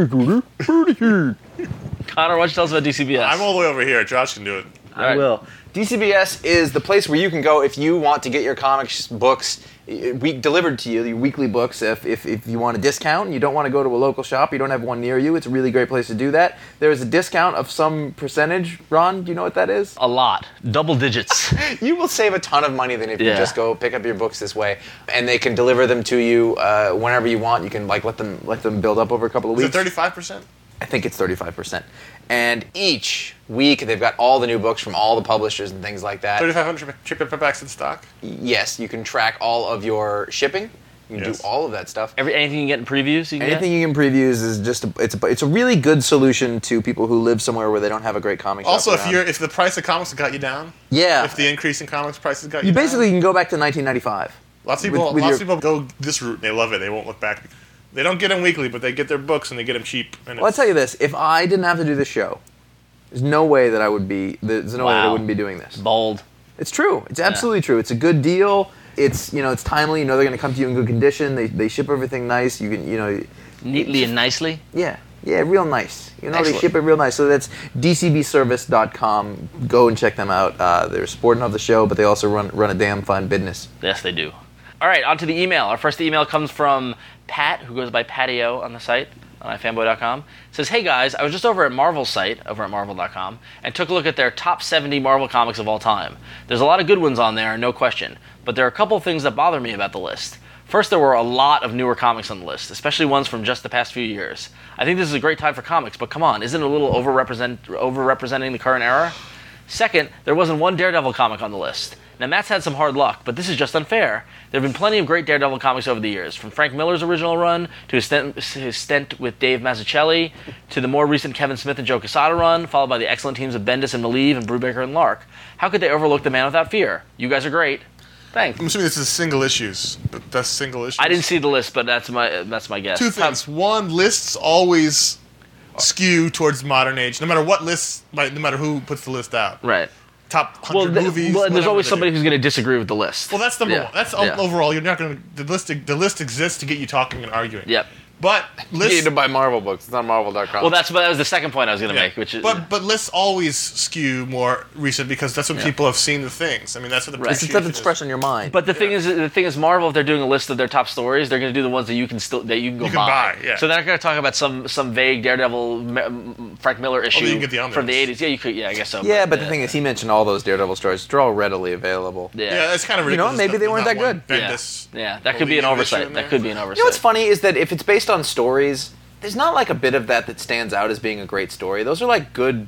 why don't you tell us about DCBS? I'm all the way over here. Josh can do it. I will. DCBS is the place where you can go if you want to get your comics books delivered to you, your weekly books. If you want a discount and you don't want to go to a local shop, you don't have one near you, it's a really great place to do that. There is a discount of some percentage. Ron, do you know what that is? A lot. Double digits. You will save a ton of money than if you Yeah. just go pick up your books this way, and they can deliver them to you whenever you want. You can let them build up over a couple of Is weeks. it 35%? I think it's 35%. And each week they've got all the new books from all the publishers and things like that. 3,500 paperbacks in stock. Yes, you can track all of your shipping. You can Yes. do all of that stuff. Anything you get in previews, you can Anything you can previews is just it's a really good solution to people who live somewhere where they don't have a great comic shop. Also, around. if the price of comics got you down, yeah, if the increase in comics prices got you you down, basically can go back to 1995. lots of people, with lots of people go this route and they love it. They won't look back. They don't get them weekly, but they get their books and they get them cheap. And Well, I'll tell you this: if I didn't have to do this show, there's no way that I would be. There's no way that I Wow. wouldn't be doing this. Bold. It's true. It's absolutely true. It's a good deal. It's it's timely. You know they're going to come to you in good condition. They ship everything nice. You can Neatly and nicely. Yeah, real nice. They Excellent. ship it real nice. So that's dcbservice.com. Go and check them out. They're supporting of the show, but they also run a damn fine business. Yes, they do. All right, on to the email. Our first email comes from Pat, who goes by Patio on the site, on ifanboy.com. It says, hey guys, I was just over at Marvel's site, over at marvel.com, and took a look at their top 70 Marvel comics of all time. There's a lot of good ones on there, no question, but there are a couple of things that bother me about the list. First, there were a lot of newer comics on the list, especially ones from just the past few years. I think this is a great time for comics, but come on, isn't it a little overrepresenting the current era? Second, there wasn't one Daredevil comic on the list. Now, Matt's had some hard luck, but this is just unfair. There have been plenty of great Daredevil comics over the years, from Frank Miller's original run, to his stint with Dave Mazzucchelli, to the more recent Kevin Smith and Joe Quesada run, followed by the excellent teams of Bendis and Malieve and Brubaker and Lark. How could they overlook The Man Without Fear? You guys are great. Thanks. I'm assuming this is single issues. That's single issues. I didn't see the list, but that's my guess. Two things. One, lists always skew towards modern age, no matter what lists, no matter who puts the list out. Right. Top 100 movies. Well, there's whatever always they somebody do. who's going to disagree with the list. Well, that's number Yeah. one. That's Yeah. overall. You're not going to. The list exists to get you talking and arguing. Yep. But You need lists, to buy Marvel books. It's on Marvel.com. Well, that was the second point I was going to yeah. make, which is but lists always skew more recent because that's when people have seen the things. I mean, that's what the it's the stuff that's fresh on your mind. But the thing is, Marvel, if they're doing a list of their top stories, they're going to do the ones that you can go You can buy. buy, yeah. So they're not going to talk about some vague Daredevil Frank Miller issue you can get the from the omnibus. 80s. Yeah, you could. Yeah, I guess so. yeah, but the thing is, he mentioned all those Daredevil stories. They're all readily available. Yeah, it's kind of You know, ridiculous. maybe they there's weren't not that one good. Bendis Yeah, that could be an Oliva issue oversight. in That there. could be an oversight. You know what's funny is that if it's based on stories, there's not like a bit of that stands out as being a great story. Those are like good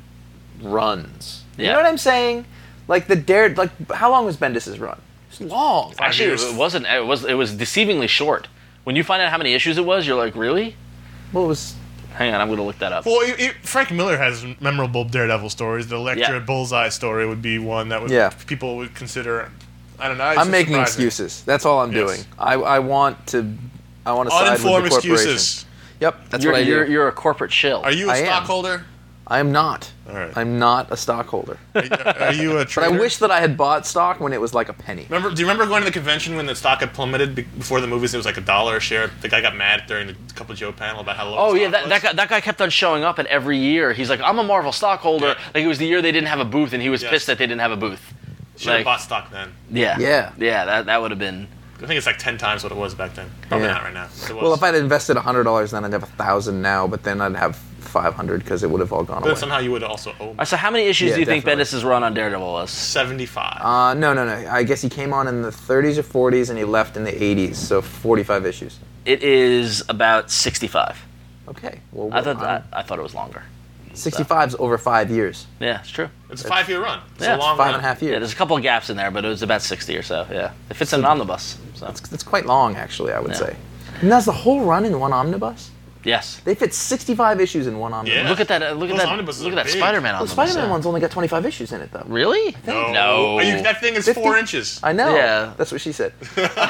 runs. You Yeah. know what I'm saying? Like how long was Bendis's run? It's long. Actually, years. it wasn't. It was deceivingly short. When you find out how many issues it was, you're like, really? Well, it was. Hang on, I'm going to look that up. Well, Frank Miller has memorable Daredevil stories. The Elektra Yeah. Bullseye story would be one that people would consider. I don't know. It's I'm just making surprising. excuses. That's all I'm Yes. doing. I want to side with the Uninformed corporation. excuses. Yep, that's what I do. You're a corporate shill. Are you a I am. stockholder? I am not. All right. I'm not a stockholder. Are you a But trader? I wish that I had bought stock when it was like a penny. Do you remember going to the convention when the stock had plummeted before the movies? It was like $1 a share. The guy got mad during the Couple Joe panel about how low. Oh the yeah, stock was. that guy kept on showing up at every year. He's like, I'm a Marvel stockholder. Yeah. Like it was the year they didn't have a booth, and he was Yes. pissed that they didn't have a booth. Should have Like, bought stock then. yeah, Yeah. That would have been. I think it's like 10 times what it was back then. Probably Yeah. not right now. It was. Well, if I'd invested $100, then I'd have $1,000 now, but then I'd have 500 because it would have all gone but away. then somehow you would also owe me. So how many issues Yeah, do you think definitely. Bendis' run on Daredevil was? 75. No. I guess he came on in the 30s or 40s, and he left in the 80s, so 45 issues. It is about 65. Okay. Well, I thought it was longer. 65's over 5 years. Yeah, it's true. It's a 5-year run. It's Yeah, a long 5.5 run. years. Yeah, there's a couple of gaps in there, but it was about 60 or so. Yeah, it fits in an omnibus. So That's quite long, actually, I would Yeah. say. And that's the whole run in one omnibus? yes. They fit 65 issues in one omnibus. Yeah. Look at that! Look at Those that! omnibuses Look are at that big. Spider-Man The omnibus. Spider-Man yeah. one's only got 25 issues in it, though. Really? No. That thing is 50? 4 inches. I know. Yeah. That's what she said.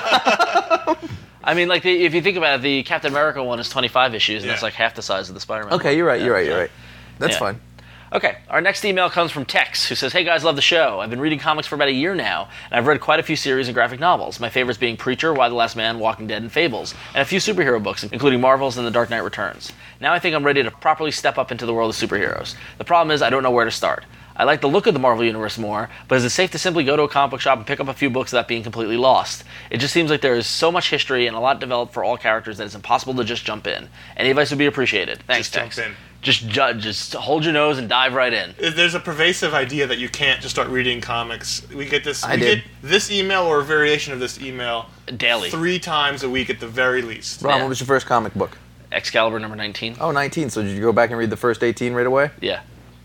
I mean, like if you think about it, the Captain America one is 25 issues, and that's Yeah. like half the size of the Spider-Man. Okay, one. you're right. Yeah. That's Yeah. fine. Okay, our next email comes from Tex, who says, "Hey guys, love the show. I've been reading comics for about a year now, and I've read quite a few series and graphic novels. My favorites being Preacher, Why the Last Man, Walking Dead, and Fables, and a few superhero books, including Marvel's and The Dark Knight Returns. Now I think I'm ready to properly step up into the world of superheroes. The problem is I don't know where to start. I like the look of the Marvel Universe more, but is it safe to simply go to a comic book shop and pick up a few books without being completely lost? It just seems like there is so much history and a lot developed for all characters that it's impossible to just jump in. Any advice would be appreciated. Thanks, Just jump Tex. in. Just hold your nose and dive right in. There's a pervasive idea that you can't just start reading comics. We get this. I we did. get this email or a variation of this email Daily. 3 times a week at the very least. Ron, Yeah. what was your first comic book? Excalibur number 19. Oh, 19. So did you go back and read the first 18 right away? Yeah.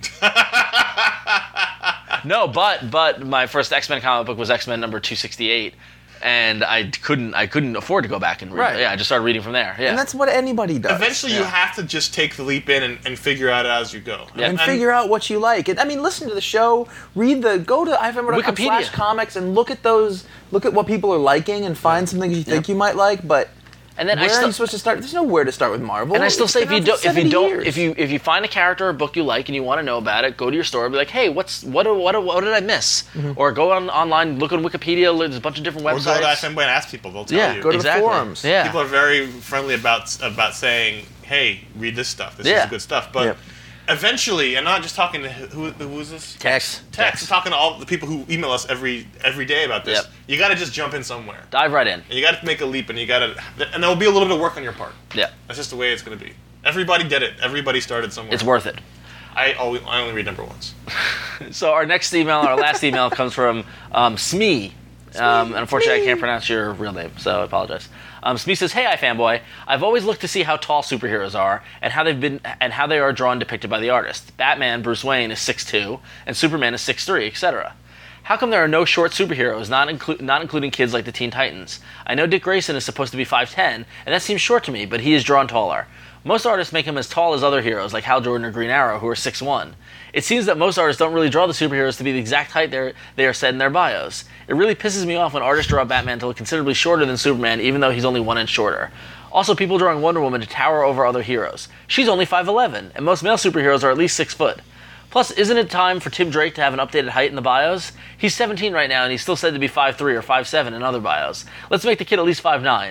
No, but my first X-Men comic book was X-Men number 268, and I couldn't afford to go back and read. Right. Yeah, I just started reading from there. Yeah. And that's what anybody does. Eventually, you have to just take the leap in and figure out as you go. Yeah. and figure out what you like. And, I mean, listen to the show. Go to Wikipedia. Flash Comics and look at what people are liking and find some things you think you might like. But and then where I are still you supposed to start? There's nowhere to start with Marvel. and I still It's say been out for 70 years. if you find a character or book you like and you want to know about it, go to your store and be like, hey, what did I miss? Or go online, look on Wikipedia. There's a bunch of different Or websites. go to FMB and ask people. They'll tell Yeah, you. Go to exactly. the forums. Yeah. People are very friendly about saying, "Hey, read this stuff. This Yeah. is good stuff." But Yep. eventually, I'm not just talking to who is this? Text. Text. I'm talking to all the people who email us every day about this. Yep. You got to just jump in somewhere. Dive right in. And you got to make a leap, and and there will be a little bit of work on your part. Yeah. That's just the way it's going to be. Everybody did it. Everybody started somewhere. It's worth it. I only read number ones. So our last email comes from Smee. And unfortunately, I can't pronounce your real name, so I apologize. Smee says, "Hey, iFanboy. I've always looked to see how tall superheroes are and how they are drawn depicted by the artist. Batman, Bruce Wayne is 6'2", and Superman is 6'3", etc. How come there are no short superheroes, not including kids like the Teen Titans? I know Dick Grayson is supposed to be 5'10", and that seems short to me, but he is drawn taller. Most artists make him as tall as other heroes, like Hal Jordan or Green Arrow, who are 6'1". It seems that most artists don't really draw the superheroes to be the exact height they are said in their bios. It really pisses me off when artists draw Batman to look considerably shorter than Superman, even though he's only 1 inch shorter. Also, people drawing Wonder Woman to tower over other heroes. She's only 5'11", and most male superheroes are at least 6 foot. Plus, isn't it time for Tim Drake to have an updated height in the bios? He's 17 right now, and he's still said to be 5'3" or 5'7" in other bios. Let's make the kid at least 5'9".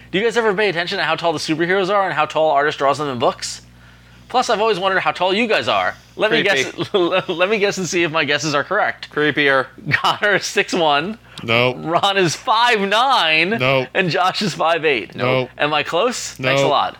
Do you guys ever pay attention to how tall the superheroes are and how tall artist draws them in books? Plus, I've always wondered how tall you guys are. Let me guess. Let me guess and see if my guesses are correct. Creepier. Connor is 6'1". No. Ron is 5'9". No. And Josh is 5'8". No. Am I close? No. Thanks a lot.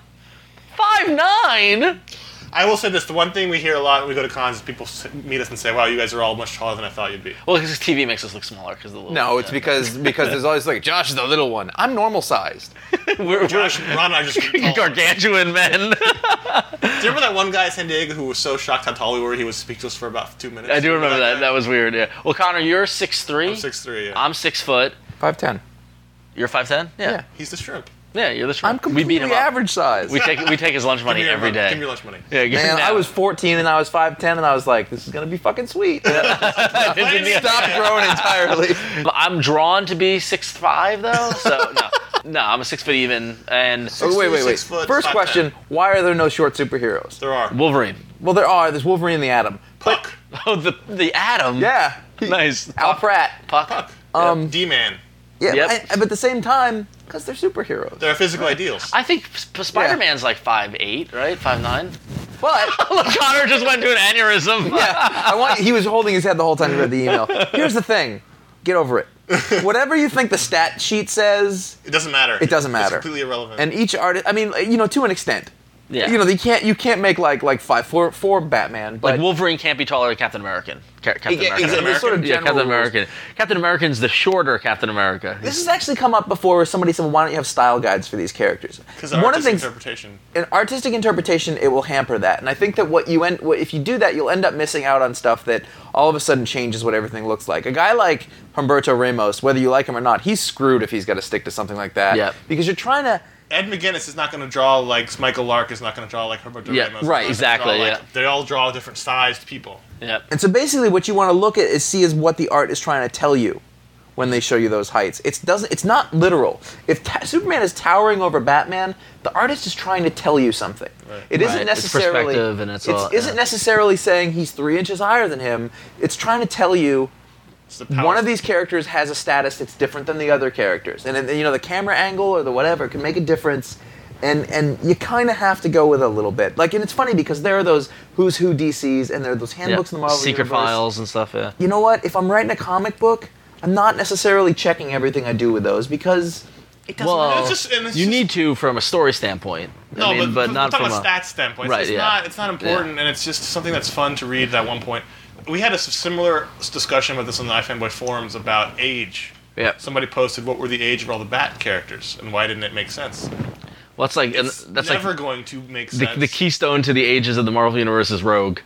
5'9"? I will say this: the one thing we hear a lot when we go to cons is people meet us and say, "Wow, you guys are all much taller than I thought you'd be." Well, because TV makes us look smaller because the little. No, it's because there's always like, Josh is the little one. I'm normal sized. we're Josh, Ron, and I just tall. gargantuan men. Do you remember that one guy in San Diego who was so shocked how tall we were, he was speechless for about 2 minutes? I do remember that. guy? That was weird. Yeah. Well, Connor, you're 6'3". I'm 6'3", yeah. I'm 6 foot. 5'10". You're 5'10". Yeah. He's the shrimp. Yeah, you're the shrimp. I'm completely we beat him up. average size. We take his lunch money Give me your every day. Give me your lunch money. Yeah, give Man, him I that. was 14 and I was 5'10", and I was like, this is gonna be fucking sweet. Stop growing entirely. I'm drawn to be 6'5", though. So no, I'm a 6 foot even. And Oh, wait. 6 foot, First 5'10". question: why are there no short superheroes? There are. Wolverine. Well, there are. There's Wolverine and the Atom. Puck. Oh, the Atom. Yeah. Nice. Al Pratt. Puck. D-Man. Yeah, Yep. but at the same time, because they're superheroes. They're physical ideals. I think Spider-Man's like 5'8", right? 5'9". But Connor just went to an aneurysm. yeah, he was holding his head the whole time he read the email. Here's the thing: get over it. Whatever you think the stat sheet says, It doesn't matter. it doesn't matter. It's completely irrelevant. And each artist, I mean, to an extent. Yeah. You can't make like 5'4" Batman, but Like Wolverine can't be taller than Captain American. Captain America. There's sort of Yeah, general Captain rules. American. Captain American's the shorter Captain America. This has actually come up before where somebody said, well, why don't you have style guides for these characters? Because One of the artistic things, interpretation. in artistic interpretation, it will hamper that. And I think that if you do that, you'll end up missing out on stuff that all of a sudden changes what everything looks like. A guy like Humberto Ramos, whether you like him or not, he's screwed if he's got to stick to something like that. Yep. Because you're trying to... Ed McGuinness is not going to draw like Michael Lark is not going to draw like Humberto Yeah, Ramos. right, They're gonna exactly, draw, yeah. They all draw different sized people. Yep. And so basically what you want to look at is see is what the art is trying to tell you when they show you those heights. It's not literal. If Superman is towering over Batman, the artist is trying to tell you something. Right. It isn't Right, it's necessarily perspective and it's all- isn't necessarily saying he's 3 inches higher than him. It's trying to tell you It's the power. one of these characters has a status that's different than the other characters. And the camera angle or the whatever can make a difference. And you kind of have to go with it a little bit. And it's funny because there are those Who's Who DCs and there are those handbooks in the Marvel Secret Universe. files and stuff, yeah. You know what? If I'm writing a comic book, I'm not necessarily checking everything I do with those because it doesn't matter. Well, it's you just- need to from a story standpoint. No, I mean, but not from from a stats standpoint. Right, It's yeah. It's not important, and it's just something that's fun to read at one point. We had a similar discussion about this on the iFanboy forums about age. Yeah. Somebody posted what were the age of all the Bat characters, and why didn't it make sense? Well, it's like It's that's never like going to make sense. the keystone to the ages of the Marvel Universe is Rogue.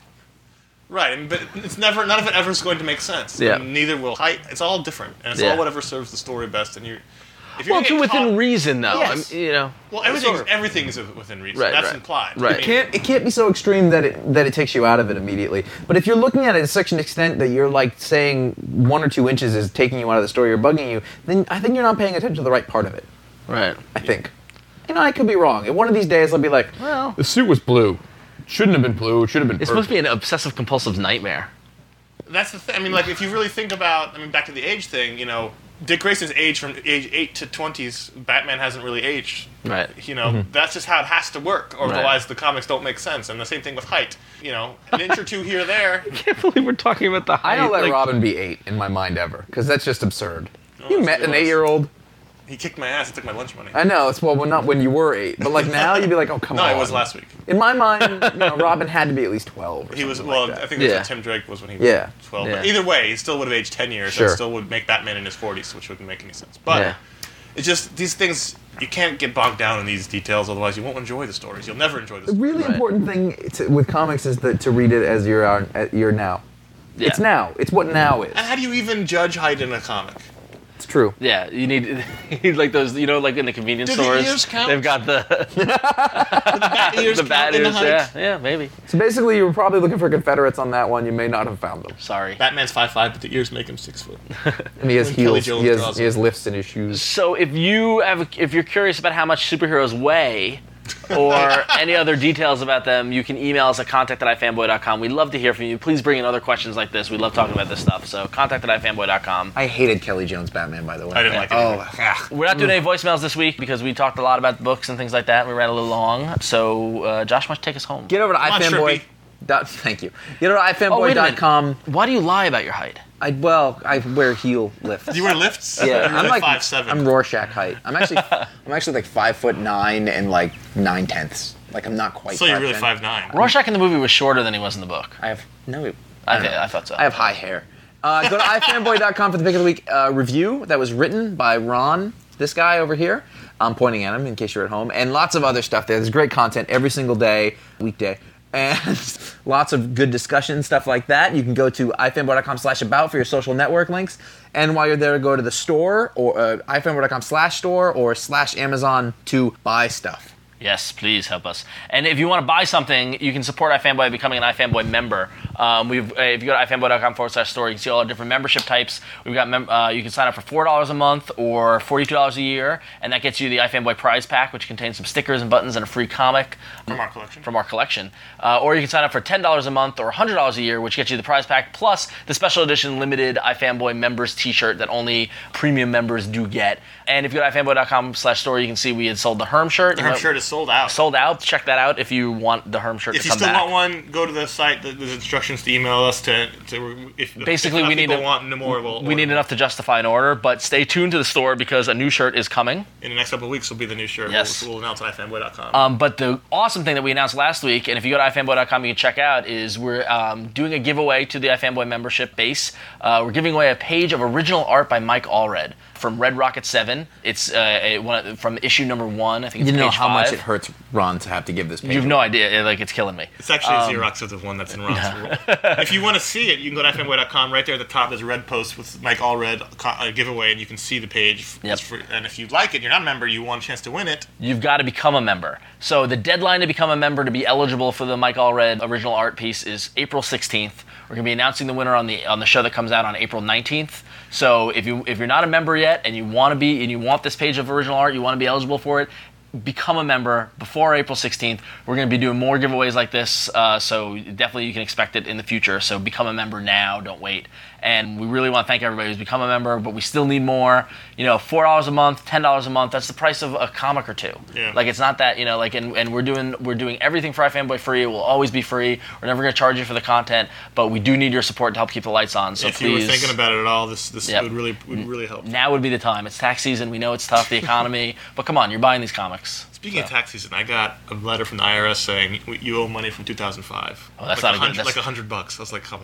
Right, but it's never. None of it ever is going to make sense. Yeah. And neither will height. It's all different, and it's Yeah. all whatever serves the story best. And if you're Well, gonna to get within caught- reason, though. Yes. Well, sort of. everything is within reason. Right, That's right. implied. Right. I mean, It can't be so extreme that it takes you out of it immediately. But if you're looking at it to such an extent that you're like saying 1 or 2 inches is taking you out of the story or bugging you, then I think you're not paying attention to the right part of it. Right. I think. I could be wrong. And one of these days I'll be like, Well, the suit was blue. Shouldn't have been blue. It should have been it's supposed to be an obsessive compulsive nightmare. That's the thing. I mean, if you really think about, back to the age thing, Dick Grayson's age from age 8 to 20s, Batman hasn't really aged. Right. That's just how it has to work, or Right. otherwise the comics don't make sense. And the same thing with height. An inch or two here or there. I can't believe we're talking about the height. I don't let like- Robin be 8 in my mind ever, because that's just absurd. Oh, You it's met an yours. 8-year-old? He kicked my ass and took my lunch money. I know, it's not when you were 8, but now you'd be like, oh, come No, on. it was last week. In my mind, Robin had to be at least 12 or He was, something well, like that. I think that's Yeah. what Tim Drake was when he was Yeah. 12. Yeah. But either way, he still would have aged 10 years. Sure. And still would make Batman in his 40s, which wouldn't make any sense. But Yeah. it's just, these things, you can't get bogged down in these details, otherwise you won't enjoy the stories. You'll never enjoy the The stories. really Right. important thing with comics is to read it as you're now. Yeah. It's now. It's what now is. And how do you even judge height in a comic? It's true. Yeah, you need like those, like in the convenience Do the stores. ears count? They've got the Bat ears the bat count in the ears. height? Yeah, maybe. So basically, you were probably looking for Confederates on that one. You may not have found them. Sorry. Batman's 5'5", but the ears make him 6 foot. And he has When Kelly heels. Jones He draws has lifts in his shoes. So if you're curious about how much superheroes weigh, or any other details about them, you can email us at contact@ifanboy.com. We'd love to hear from you. Please bring in other questions like this. We love talking about this stuff. So contact@ifanboy.com. I hated Kelly Jones Batman, by the way. I didn't like it. We're not doing any voicemails this week because we talked a lot about books and things like that. We ran a little long. So Josh, why don't you take us home? Get over to on, ifanboy. Thank you. Get over to ifanboy.com. Why do you lie about your height? I wear heel lifts. You wear lifts? Yeah, You're I'm like 5'7". I'm Rorschach height. I'm actually like 5'9" and like 9/10. Like I'm not quite. So you're really 5'10". 5'9". Rorschach in the movie was shorter than he was in the book. I have no. I thought so. I have high hair. Go to ifanboy.com for the pick of the week review that was written by Ron, this guy over here. I'm pointing at him in case you're at home, and lots of other stuff there. There's great content every single day, weekday. And lots of good discussion, stuff like that. You can go to ifanboy.com/about for your social network links. And while you're there, go to the store or ifanboy.com/store or /Amazon to buy stuff. Yes, please help us. And if you want to buy something, you can support iFanboy by becoming an iFanboy member. If you go to ifanboy.com/store, you can see all our different membership types. We've got you can sign up for $4 a month or $42 a year, and that gets you the iFanboy prize pack, which contains some stickers and buttons and a free comic From our collection. Or you can sign up for $10 a month or $100 a year, which gets you the prize pack plus the special edition limited iFanboy members T-shirt that only premium members do get. And if you go to ifanboy.com/store, you can see we had sold the Herm shirt. The Herm shirt is sold out. Sold out. Check that out if you want the Herm shirt If to you come still back. want one, go to the site. There's instructions to email us if Basically, we need want no more. We need enough to justify an order, but stay tuned to the store because a new shirt is coming. In the next couple of weeks will be the new shirt. Yes. We'll announce on ifanboy.com. But the awesome thing that we announced last week, and if you go to ifanboy.com, you can check out, is we're doing a giveaway to the iFanboy membership base. We're giving away a page of original art by Mike Allred from Red Rocket 7. It's from issue number 1. I think You it's didn't know page how 5. much it hurts Ron to have to give this page. You have no idea. It's killing me. It's actually a Xerox of the one that's in Ron's room. If you want to see it, you can go to ifanboy.com. Right there at the top, there's a red post with Mike Allred giveaway, and you can see the page. Yep. And if you like it, you're not a member, you want a chance to win it. You've got to become a member. So the deadline to become a member to be eligible for the Mike Allred original art piece is April 16th. We're going to be announcing the winner on the show that comes out on April 19th. So if you're not a member yet and you want to be and you want this page of original art, you want to be eligible for it, become a member before April 16th. We're going to be doing more giveaways like this, so definitely you can expect it in the future. So become a member now, don't wait. And we really want to thank everybody who's become a member, but we still need more. $4 a month, $10 a month, that's the price of a comic or two. Yeah. Like, it's not that, and we're doing everything for iFanboy free. It will always be free. We're never going to charge you for the content, but we do need your support to help keep the lights on. So if please, you were thinking about it at all, this Yep. would really help. now would be the time. It's tax season. We know it's tough, the economy, but come on, you're buying these comics. Speaking of tax season, I got a letter from the IRS saying you owe money from 2005. Oh, that's like not a good- like $100. I was like, come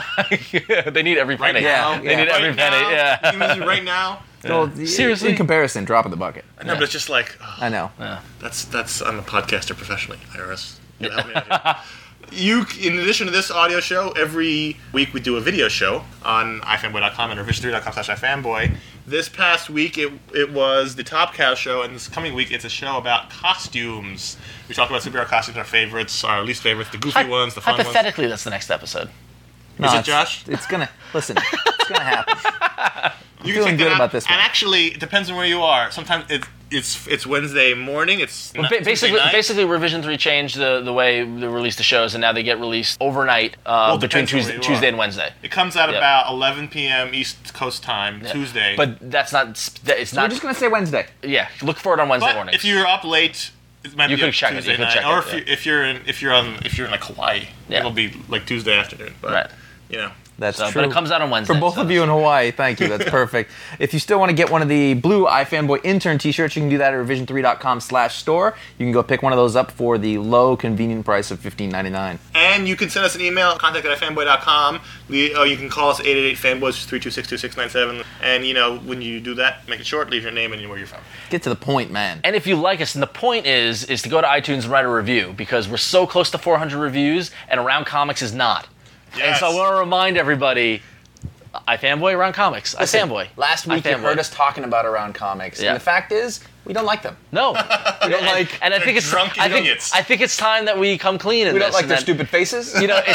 on. They need every penny. now? They need every Right penny. now, Yeah. you mean right now. Well, Seriously? in comparison, drop in the bucket. No, but it's just like, I know. that's I'm a podcaster professionally. IRS, you know, help me out here. In addition to this audio show, every week we do a video show on ifanboy.com and revision3.com/ifanboy. This past week it was the Top Cow show, and this coming week it's a show about costumes. We talk about superhero costumes, our favorites, our least favorites, the goofy ones, the fun ones. Hypothetically, that's the next episode. Is it it's- Josh? It's gonna listen. It's gonna happen. You feeling check that good out. about this one. And actually, it depends on where you are. Sometimes it's Wednesday morning. It's Well, not Tuesday night. basically, Revision 3 changed the way they release the shows, and now they get released overnight it between depends on where you Tuesday are. and Wednesday. It comes out Yep. about 11 p.m. East Coast time, Tuesday. But that's not. It's We're not. just gonna say Wednesday. Yeah, look for it on Wednesday But morning. if you're up late, it might You be could up check it, Tuesday you could night. check Or it, if you're in like Hawaii, Yeah. it'll be like Tuesday afternoon. But Right. you know, That's So, true. but it comes out on Wednesday. For both so of you in Hawaii, thank you. That's perfect. If you still want to get one of the blue iFanboy intern t-shirts, you can do that at revision3.com/store. You can go pick one of those up for the low, convenient price of $15.99. and you can send us an email, contact@ifanboy.com. You can call us 888-FANBOYS 326-2697. And when you do that, make it short, leave your name and where you're from. Get to the point, man. And if you like us, and the point is to go to iTunes and write a review, because we're so close to 400 reviews, and Around Comics is not. And Yes. so I want to remind everybody, iFanboy, Around Comics, iFanboy. Last week you iFanboy. heard us talking about Around Comics, Yeah. and the fact is, we don't like them. No, we don't like- and I think it's drunken idiots. I think it's time that we come clean in We this. don't like and their that- stupid faces.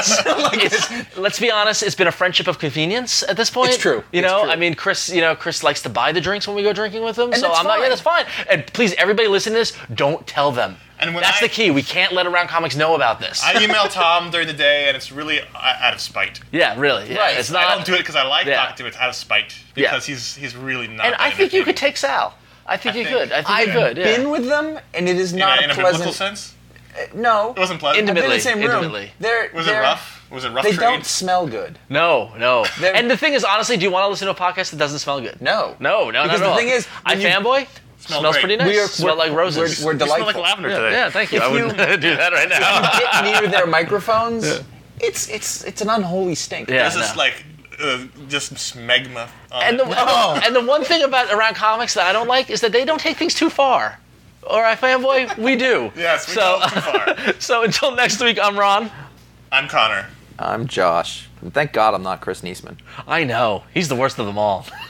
It's let's be honest, it's been a friendship of convenience at this point. It's true. You It's know, true. I mean, Chris likes to buy the drinks when we go drinking with him, And so that's I'm not. Yeah, fine. that's fine. And please, everybody listen to this. Don't tell them. And when That's the key. We can't let Around Comics know about this. I email Tom during the day, and it's really out of spite. Yeah, really. Yeah. Right. It's not. I don't do it because I like Yeah. talking to him. It's out of spite because he's really not. And I that think you could entertaining. take Sal. I think you think- could. I think I've you could. Yeah. been with them, and it is not in a pleasant. biblical sense. No, It wasn't pleasant. I've been in Intimately. the same room. Intimately. Was it rough? Was it rough? They trade? don't smell good. No. They're- And the thing is, honestly, do you want to listen to a podcast that doesn't smell good? No, No, Because not at the all. thing is, I when you- Fanboy smells great. pretty nice. Smell like roses. We're You smell delightful. like lavender yeah, today. yeah, thank you. If I wouldn't you- do that right now. Get near their microphones. It's an unholy stink. Yeah. This is no. like just smegma. On And it. and the one thing about Around Comics that I don't like is that they don't take things too far. Or I Fanboy, we do. Yes, we So- go too far. So until next week, I'm Ron. I'm Connor. I'm Josh. And thank God I'm not Chris Niesman. I know. He's the worst of them all.